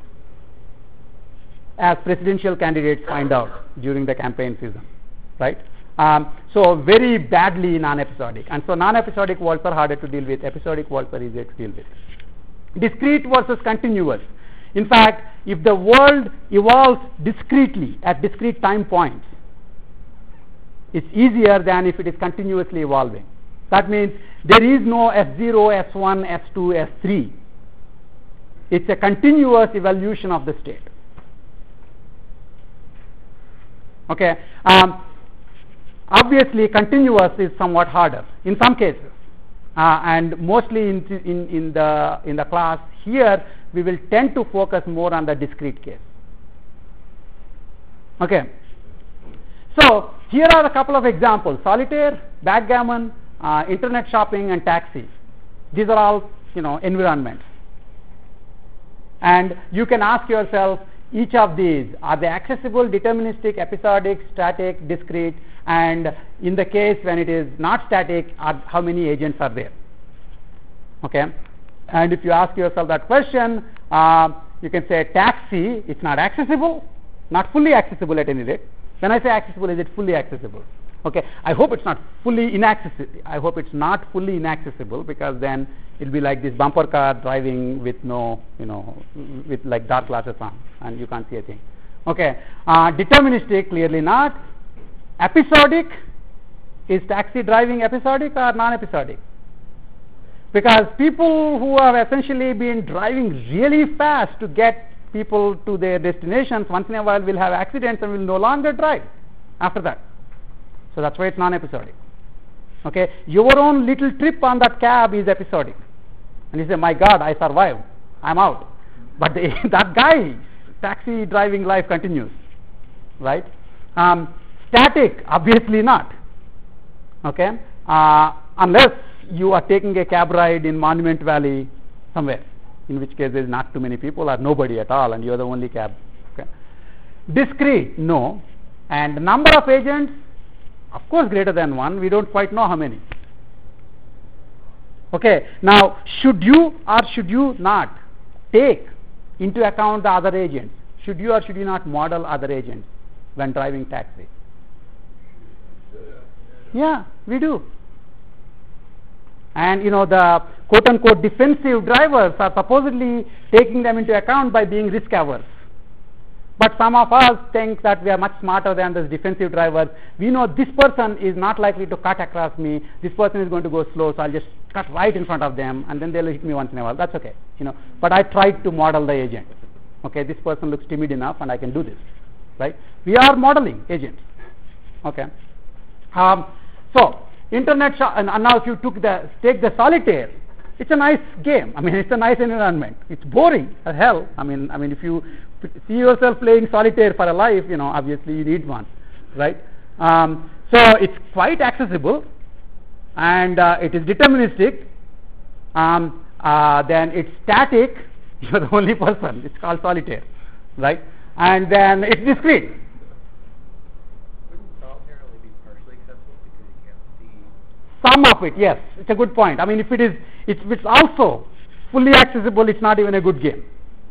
as presidential candidates find out during the campaign season, right? Um, so very badly non-episodic, and so non-episodic worlds are harder to deal with, episodic worlds are easier to deal with. Discrete versus continuous. In fact, if the world evolves discretely at discrete time points, it's easier than if it is continuously evolving. That means there is no S zero, S one, S two, S three. It's a continuous evolution of the state. Okay. Um, Obviously, continuous is somewhat harder in some cases, uh, and mostly in, in, in, the, in the class here, we will tend to focus more on the discrete case. Okay. So, here are a couple of examples: solitaire, backgammon, uh, internet shopping, and taxi. These are all, you know, environments. And you can ask yourself, each of these, are they accessible, deterministic, episodic, static, discrete? And in the case when it is not static, are, how many agents are there? Okay. And if you ask yourself that question, uh, you can say taxi, it's not accessible, not fully accessible at any rate. When I say accessible, is it fully accessible? Okay, I hope it's not fully inaccessible. I hope it's not fully inaccessible, because then it'll be like this bumper car driving with no, you know, with like dark glasses on, and you can't see a thing. Okay, uh, deterministic, clearly not. Episodic, is taxi driving episodic or non-episodic? Because people who have essentially been driving really fast to get people to their destinations, once in a while will have accidents and will no longer drive after that. So that's why it's non-episodic. Okay, your own little trip on that cab is episodic, and you say, "My God, I survived. I'm out." But the, that guy's taxi driving life continues, right? Um, static, obviously not. Okay, uh, unless you are taking a cab ride in Monument Valley somewhere, in which case there is not too many people or nobody at all, and you are the only cab. Okay. Discrete, no. And the number of agents, of course, greater than one. We don't quite know how many. Okay. Now, should you or should you not take into account the other agents? Should you or should you not model other agents when driving taxi? Yeah, we do. And you know, the quote unquote defensive drivers are supposedly taking them into account by being risk averse. But some of us think that we are much smarter than this defensive driver. We know this person is not likely to cut across me. This person is going to go slow, so I'll just cut right in front of them, and then they'll hit me once in a while. That's okay, you know. But I tried to model the agent. Okay, this person looks timid enough, and I can do this, right? We are modeling agents. Okay. Um, so internet sh- and now if you took the take the solitaire, it's a nice game. I mean, it's a nice environment. It's boring as hell. I mean, I mean, if you see yourself playing solitaire for a life, you know, obviously you need one, right? Um, so it's quite accessible, and uh, it is deterministic. Um, uh, then it's static. You're the only person. It's called solitaire, right? And then it's discrete. Some of it, yes, it's a good point. I mean, if it is, if it's also fully accessible, it's not even a good game.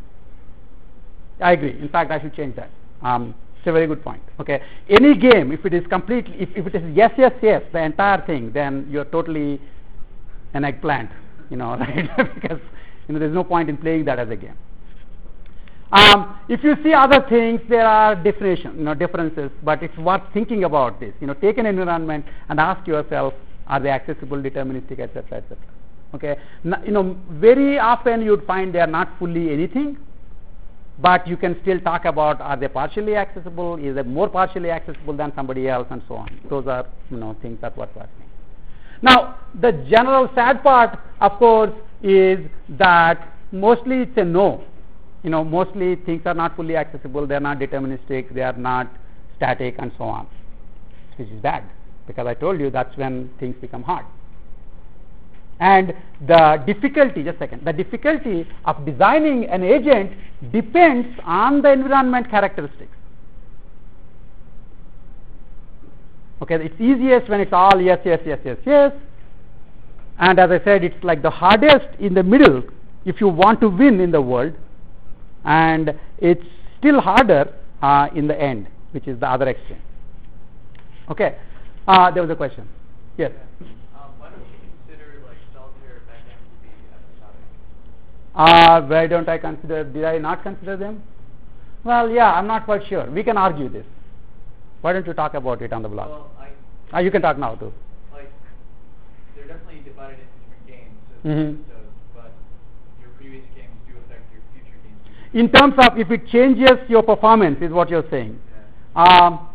I agree. In fact, I should change that. Um, it's a very good point. Okay, any game, if it is completely, if, if it is yes, yes, yes, the entire thing, then you're totally an eggplant, you know, right? Because you know, there's no point in playing that as a game. Um, if you see other things, there are definition, you know, differences, but it's worth thinking about this. You know, take an environment and ask yourself, are they accessible, deterministic, et cetera, et cetera. Okay, N- you know, very often you'd find they are not fully anything, but you can still talk about, are they partially accessible, is it more partially accessible than somebody else, and so on. Those are, you know, things that worth asking. Now, the general sad part, of course, is that mostly it's a no. You know, mostly things are not fully accessible, they are not deterministic, they are not static, and so on, which is bad, because I told you that's when things become hard. And the difficulty, just a second, the difficulty of designing an agent depends on the environment characteristics. Okay, it's easiest when it's all yes, yes, yes, yes, yes. And as I said, it's like the hardest in the middle if you want to win in the world. And it's still harder uh, in the end, which is the other extreme. Okay, uh, there was a question. Yes. Um, why don't you consider like solitaire backgammon to be episodic? Uh, why don't I consider? Did I not consider them? Well, yeah, I'm not quite sure. We can argue this. Why don't you talk about it on the blog? Well, I, Uh, you can talk now too. like, they're definitely divided into different games. So, Mhm. so, but your previous games do affect your future games. In terms of if it changes your performance, is what you're saying. Yeah. Um,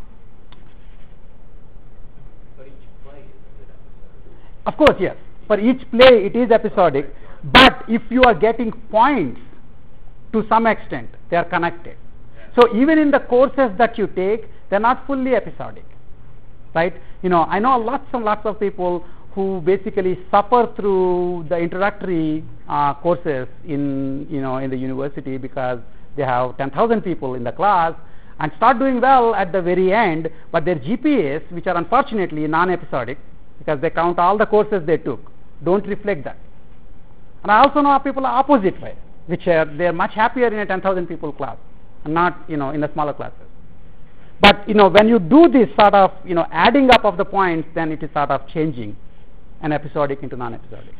But each play is an episode. Of course, yes. For each play, it is episodic. But if you are getting points, to some extent, they are connected. So even in the courses that you take, they're not fully episodic, right? You know, I know lots and lots of people who basically suffer through the introductory uh, courses in, you know, in the university because they have ten thousand people in the class and start doing well at the very end, but their G P As, which are unfortunately non-episodic, because they count all the courses they took, don't reflect that. And I also know people are opposite way, which are they're much happier in a ten thousand people class, and not you know in the smaller classes. But you know when you do this sort of you know adding up of the points, then it is sort of changing an episodic into non-episodic.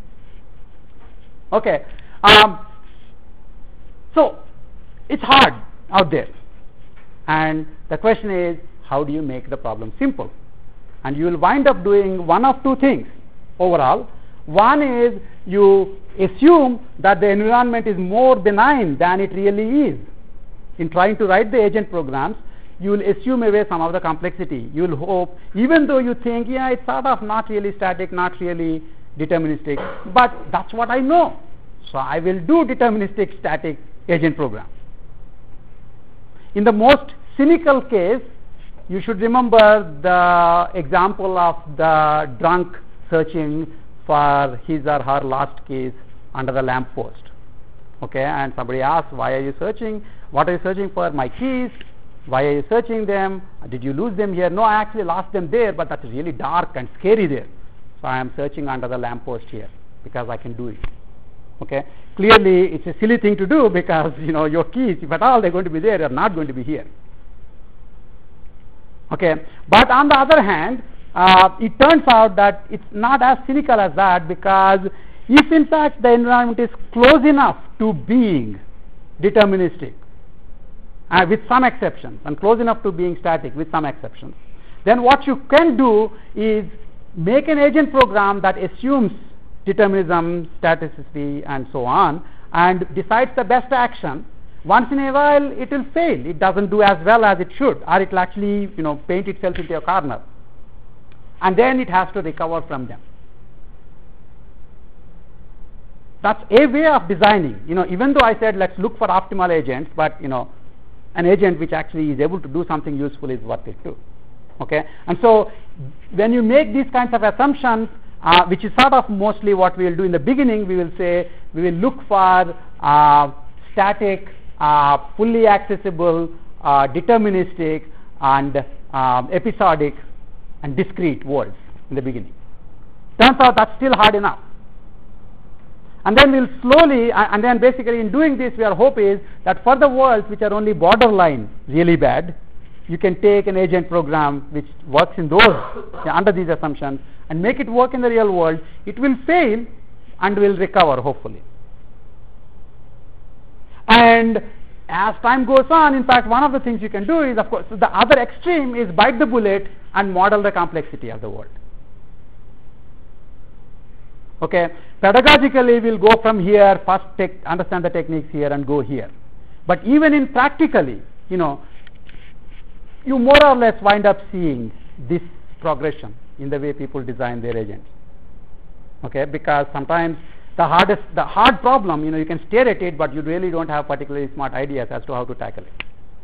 Okay, um, so it's hard out there, and the question is, how do you make the problem simple? And you will wind up doing one of two things overall. One is you assume that the environment is more benign than it really is. In trying to write the agent programs, you will assume away some of the complexity. You will hope, even though you think, yeah, it's sort of not really static, not really deterministic, but that's what I know. So I will do deterministic static agent program. In the most cynical case, you should remember the example of the drunk searching for his or her lost keys under the lamp post. Okay, and somebody asks, why are you searching? What are you searching for? My keys. Why are you searching them? Did you lose them here? No, I actually lost them there, but that's really dark and scary there. So I am searching under the lamp post here because I can do it. Okay, clearly it's a silly thing to do because you know your keys, if at all they're going to be there, they're not going to be here. Okay, but on the other hand, uh, it turns out that it's not as cynical as that, because if in fact the environment is close enough to being deterministic, uh, with some exceptions, and close enough to being static with some exceptions, then what you can do is make an agent program that assumes determinism, staticity, and so on, and decides the best action. Once in a while it will fail, it doesn't do as well as it should, or it will actually you know paint itself into a corner, and then it has to recover from them. That's a way of designing. You know, even though I said let's look for optimal agents, but you know an agent which actually is able to do something useful is worth it too. Okay, and so when you make these kinds of assumptions, uh, which is sort of mostly what we will do in the beginning, we will say we will look for uh, static, Uh, fully accessible, uh, deterministic, and um, episodic and discrete worlds in the beginning. Turns out that's still hard enough. And then we'll slowly, uh, and then basically in doing this, our hope is that for the worlds which are only borderline really bad, you can take an agent program which works in those, under these assumptions, and make it work in the real world. It will fail and will recover, hopefully. And as time goes on, in fact, one of the things you can do is, of course, the other extreme is bite the bullet and model the complexity of the world. Okay, pedagogically, we'll go from here, first take, understand the techniques here and go here. But even in practically, you know, you more or less wind up seeing this progression in the way people design their agents. Okay, because sometimes the hardest, the hard problem, you know, you can stare at it, but you really don't have particularly smart ideas as to how to tackle it.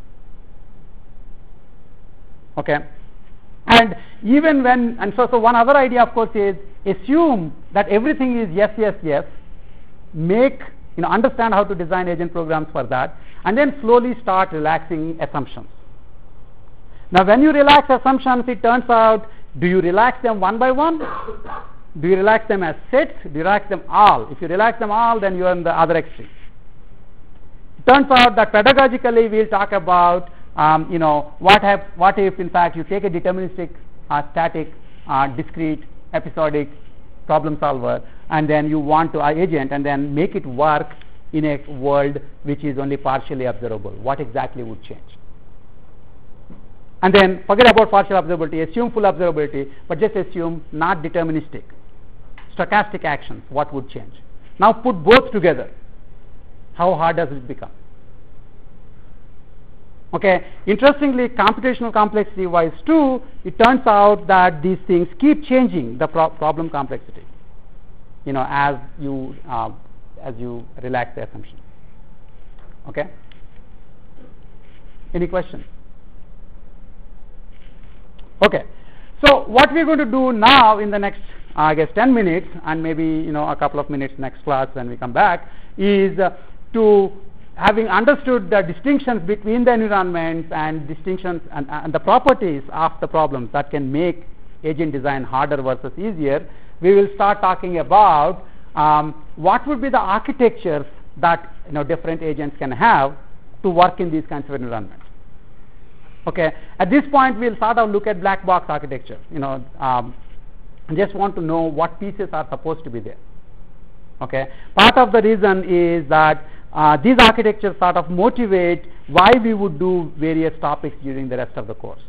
Okay, and even when, and so, so one other idea, of course, is assume that everything is yes, yes, yes. Make, you know, understand how to design agent programs for that, and then slowly start relaxing assumptions. Now, when you relax assumptions, it turns out, do you relax them one by one? Do you relax them as sets? Do you relax them all? If you relax them all, then you are in the other extreme. It turns out that pedagogically we'll talk about, um, you know, what, have, what if in fact you take a deterministic, uh, static, uh, discrete, episodic problem solver, and then you want to uh, agent and then make it work in a world which is only partially observable. What exactly would change? And then forget about partial observability, assume full observability, but just assume not deterministic. Stochastic actions, what would change? Now put both together. How hard does it become? Okay, interestingly, computational complexity wise too, it turns out that these things keep changing the pro- problem complexity, you know, as you uh, as you relax the assumption. Okay, any questions? Okay, so what we're going to do now in the next, uh, I guess, ten minutes, and maybe you know a couple of minutes next class when we come back, is uh, to, having understood the distinctions between the environments and distinctions and, and the properties of the problems that can make agent design harder versus easier, we will start talking about um, what would be the architectures that you know different agents can have to work in these kinds of environments. Okay, at this point we'll sort of look at black box architecture. You know, um, I just want to know what pieces are supposed to be there. Okay, part of the reason is that uh, these architectures sort of motivate why we would do various topics during the rest of the course.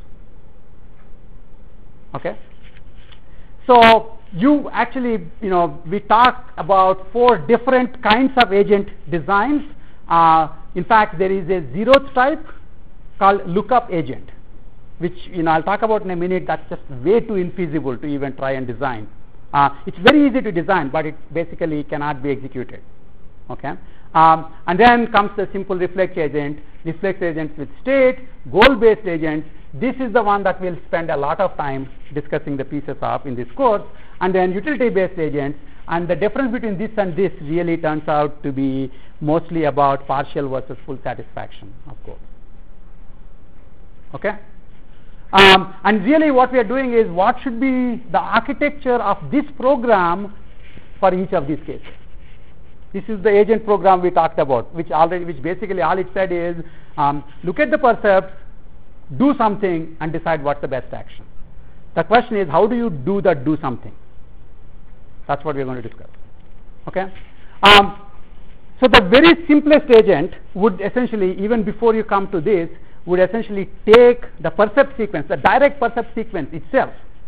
Okay, so you actually, you know, we talked about four different kinds of agent designs. Uh, in fact, there is a zeroth type called lookup agent, which you know I'll talk about in a minute. That's just way too infeasible to even try and design. Uh, it's very easy to design, but it basically cannot be executed. Okay, um, and then comes the simple reflex agent, reflex agents with state, goal-based agents. This is the one that we'll spend a lot of time discussing the pieces of in this course, and then utility-based agents. And the difference between this and this really turns out to be mostly about partial versus full satisfaction of goals. Okay. Um, and really what we are doing is what should be the architecture of this program for each of these cases. This is the agent program we talked about, which already, which basically all it said is um, look at the percepts, do something, and decide what's the best action. The question is, how do you do that do something? That's what we're going to discuss. Okay. Um, so the very simplest agent would essentially, even before you come to this, would essentially take the percept sequence, the direct percept sequence itself,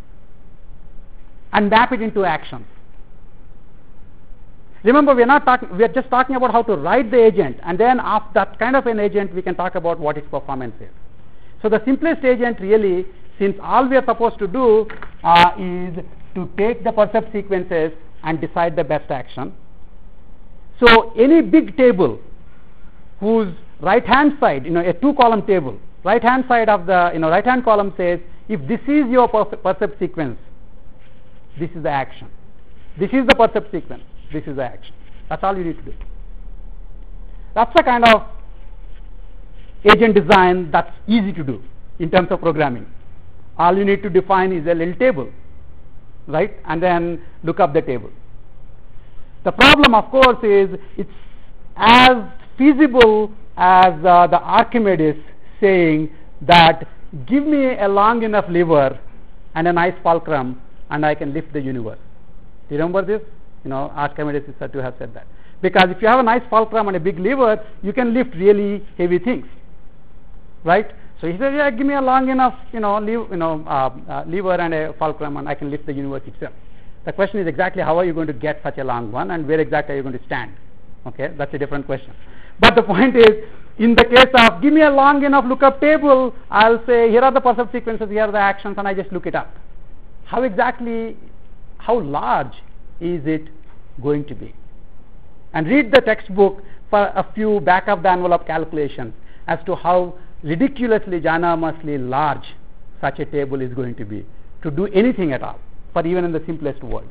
and map it into actions. Remember, we are not talking, we are just talking about how to write the agent, and then after that kind of an agent, we can talk about what its performance is. So the simplest agent really, since all we are supposed to do uh, is to take the percept sequences and decide the best action. So any big table whose right hand side, you know, a two column table, right hand side of the, you know, right hand column says, if this is your percept sequence, this is the action. This is the percept sequence, this is the action. That's all you need to do. That's the kind of agent design that's easy to do in terms of programming. All you need to define is a little table, right, and then look up the table. The problem, of course, is it's as feasible as uh, the Archimedes saying that give me a long enough lever and a nice fulcrum and I can lift the universe. Do you remember this? You know, Archimedes is said to have said that. Because if you have a nice fulcrum and a big lever, you can lift really heavy things, right? So he said, yeah, give me a long enough, you know, lever, you know, uh, uh, lever and a fulcrum and I can lift the universe itself. The question is exactly how are you going to get such a long one and where exactly are you going to stand? Okay, that's a different question. But the point is, in the case of give me a long enough lookup table, I'll say here are the percept sequences, here are the actions, and I just look it up. How exactly, how large is it going to be? And read the textbook for a few back of the envelope calculations as to how ridiculously, ginormously large such a table is going to be to do anything at all, for even in the simplest words.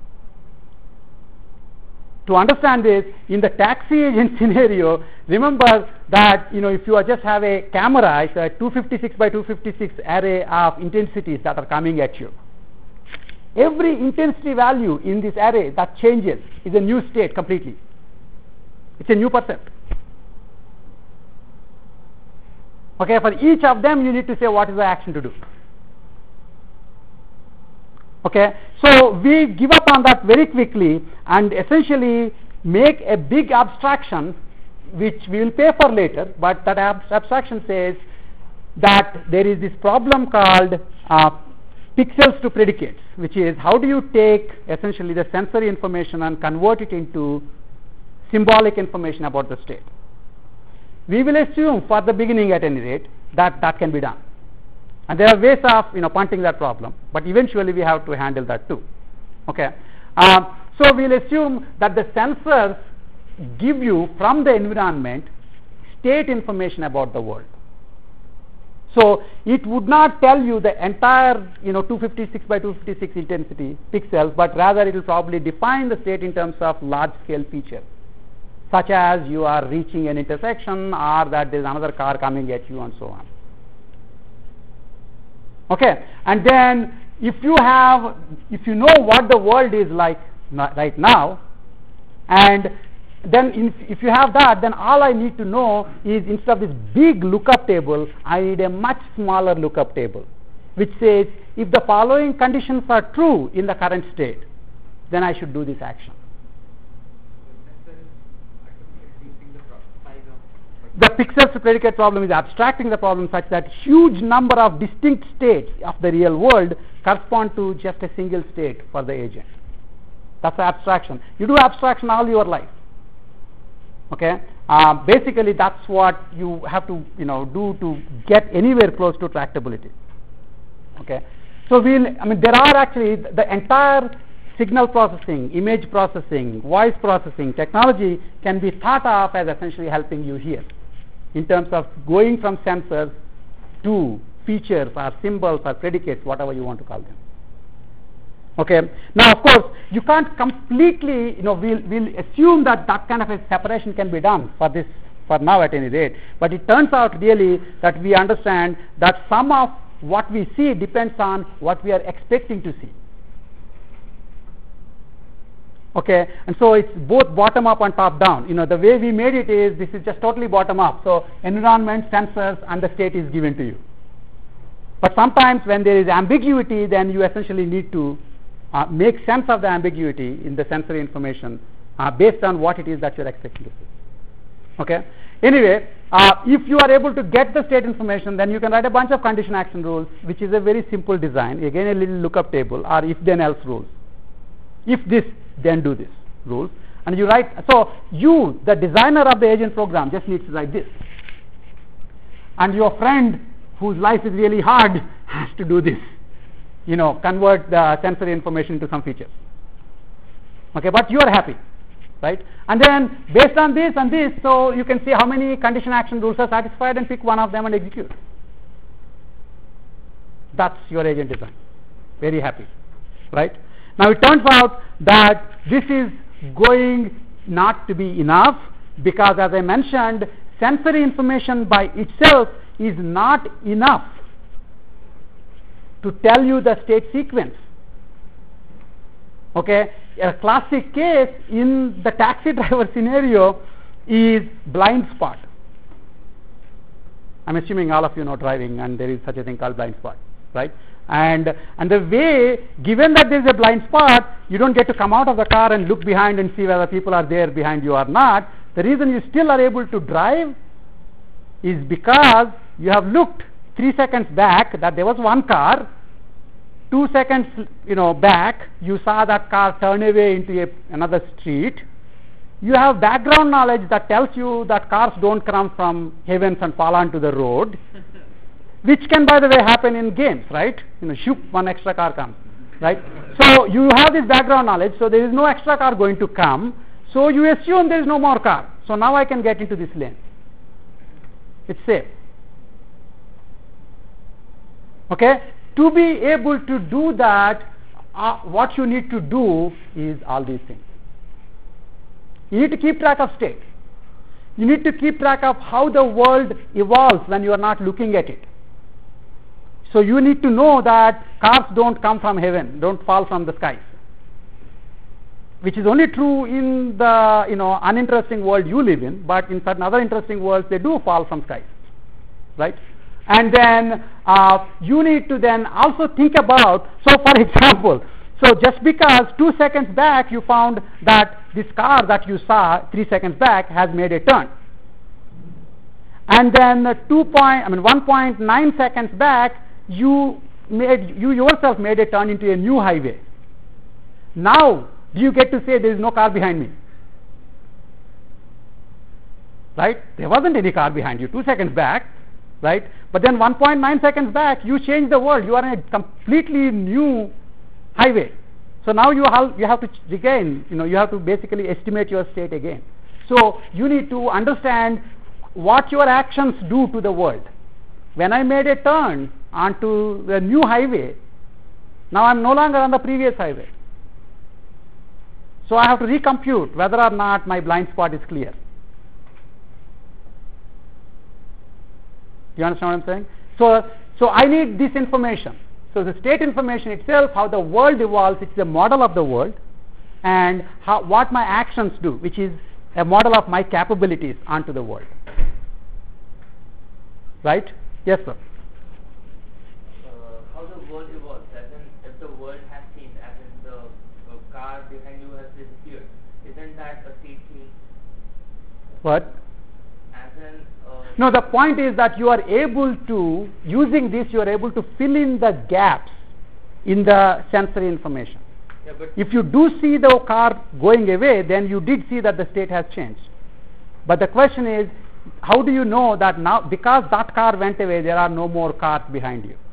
To understand this, in the taxi agent scenario, remember that, you know, if you are just have a camera, it's a two fifty-six by two fifty-six array of intensities that are coming at you. Every intensity value in this array that changes is a new state completely. It's a new percept. Okay, for each of them you need to say what is the action to do. Okay, so we give up on that very quickly and essentially make a big abstraction which we will pay for later, but that ab- abstraction says that there is this problem called uh, pixels to predicates, which is how do you take essentially the sensory information and convert it into symbolic information about the state. We will assume for the beginning at any rate that that can be done. And there are ways of, you know, punting that problem, but eventually we have to handle that too. Okay, um, so we'll assume that the sensors give you from the environment state information about the world. So it would not tell you the entire, you know, two fifty-six by two fifty-six intensity pixels, but rather it will probably define the state in terms of large scale features, such as you are reaching an intersection or that there is another car coming at you and so on. Okay, and then if you have, if you know what the world is like right now, And then in, if you have that, then all I need to know is instead of this big lookup table, I need a much smaller lookup table, which says if the following conditions are true in the current state, then I should do this action. The pixels to predicate problem is abstracting the problem such that huge number of distinct states of the real world correspond to just a single state for the agent. That's the abstraction. You do abstraction all your life. Okay. Uh, basically, that's what you have to, you know, do to get anywhere close to tractability. Okay. So we'll. I mean, there are actually the entire signal processing, image processing, voice processing technology can be thought of as essentially helping you here, in terms of going from sensors to features or symbols or predicates, whatever you want to call them. Okay. Now, of course, you can't completely, you know, we'll, we'll assume that that kind of a separation can be done for this, for now at any rate. But it turns out really that we understand that some of what we see depends on what we are expecting to see. Okay, and so it's both bottom up and top down. You know, the way we made it is this is just totally bottom up. So environment, sensors, and the state is given to you. But sometimes when there is ambiguity, then you essentially need to uh, make sense of the ambiguity in the sensory information uh, based on what it is that you're expecting to see. Okay. Anyway, uh, if you are able to get the state information, then you can write a bunch of condition action rules, which is a very simple design. Again, a little lookup table or if then else rules. If this, then do this rules, and you write. So you, the designer of the agent program, just needs to write this, and your friend whose life is really hard has to do this. You know, convert the sensory information into some features. Okay, but you are happy, right? And then based on this and this, so you can see how many condition action rules are satisfied and pick one of them and execute. That's your agent design. Very happy, right? Now it turns out that this is going not to be enough, because as I mentioned, sensory information by itself is not enough to tell you the state sequence. Okay, a classic case in the taxi driver scenario is blind spot. I'm assuming all of you know driving, and there is such a thing called blind spot, right? And and the way, given that there is a blind spot, you don't get to come out of the car and look behind and see whether people are there behind you or not. The reason you still are able to drive is because you have looked three seconds back that there was one car. Two seconds, you know, back, you saw that car turn away into a, another street. You have background knowledge that tells you that cars don't come from heavens and fall onto the road. Which can, by the way, happen in games, right? You know, shoot, one extra car comes, right? So you have this background knowledge, so there is no extra car going to come, so you assume there is no more car. So now I can get into this lane. It's safe. Okay? To be able to do that, uh, what you need to do is all these things. You need to keep track of state. You need to keep track of how the world evolves when you are not looking at it. So you need to know that cars don't come from heaven, don't fall from the skies, which is only true in the, you know, uninteresting world you live in, but in certain other interesting worlds they do fall from skies, right? And then uh, you need to then also think about, so for example, so just because two seconds back you found that this car that you saw three seconds back has made a turn, and then uh, two point, I mean one point nine seconds back you made you yourself made a turn into a new highway. Now do you get to say there is no car behind me? Right? There wasn't any car behind you two seconds back, right? But then one point nine seconds back you changed the world. You are in a completely new highway. So now you have you have to regain, you know, you have to basically estimate your state again. So you need to understand what your actions do to the world. When I made a turn onto the new highway, now I'm no longer on the previous highway. So I have to recompute whether or not my blind spot is clear. You understand what I'm saying? So, so I need this information. So the state information itself, how the world evolves, it's a model of the world. and how, what my actions do, which is a model of my capabilities onto the world. Right? Yes, sir. Uh, how the world evolves, as in if the world has changed, as in the uh, car behind you has disappeared, isn't that a state change? What? As in, uh, No, the point is that you are able to, using this, you are able to fill in the gaps in the sensory information. yeah, but If you do see the car going away, then you did see that the state has changed. But the question is, how do you know that now, because that car went away, there are no more cars behind you?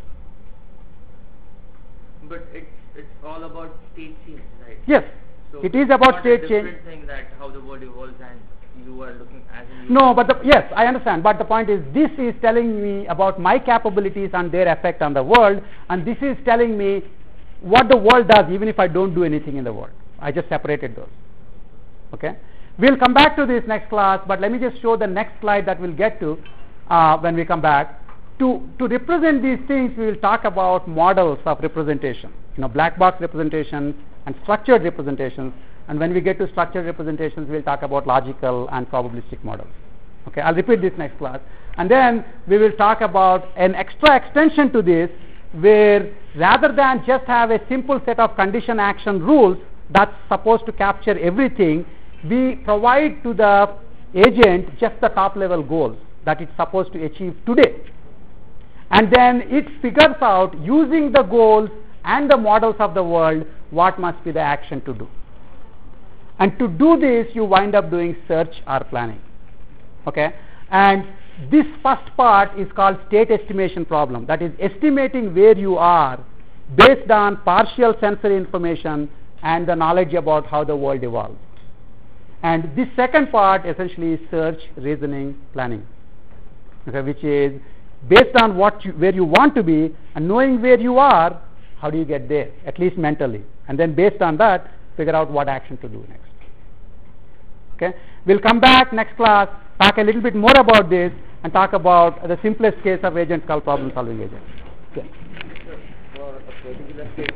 but it's it's all about state change, right? Yes, So it is it's about not state a change. different thing that how the world evolves and you are looking as in you No, but the, yes, I understand. But the point is, this is telling me about my capabilities and their effect on the world, and this is telling me what the world does, even if I don't do anything in the world. I just separated those. Okay? We'll come back to this next class, but let me just show the next slide that we'll get to uh, when we come back. To, to represent these things, we will talk about models of representation, you know, black box representations and structured representations. And when we get to structured representations, we'll talk about logical and probabilistic models. Okay, I'll repeat this next class. And then we will talk about an extra extension to this, where rather than just have a simple set of condition action rules that's supposed to capture everything, we provide to the agent just the top level goals that it's supposed to achieve today. And then it figures out, using the goals and the models of the world, what must be the action to do. And to do this, you wind up doing search or planning. Okay? And this first part is called state estimation problem. That is estimating where you are based on partial sensory information and the knowledge about how the world evolves. And this second part essentially is search, reasoning, planning. Okay, which is based on what you, where you want to be, and knowing where you are, how do you get there, at least mentally. And then based on that, figure out what action to do next. Okay? We'll come back next class, talk a little bit more about this, and talk about the simplest case of agents called problem solving agents. Okay. for a particular state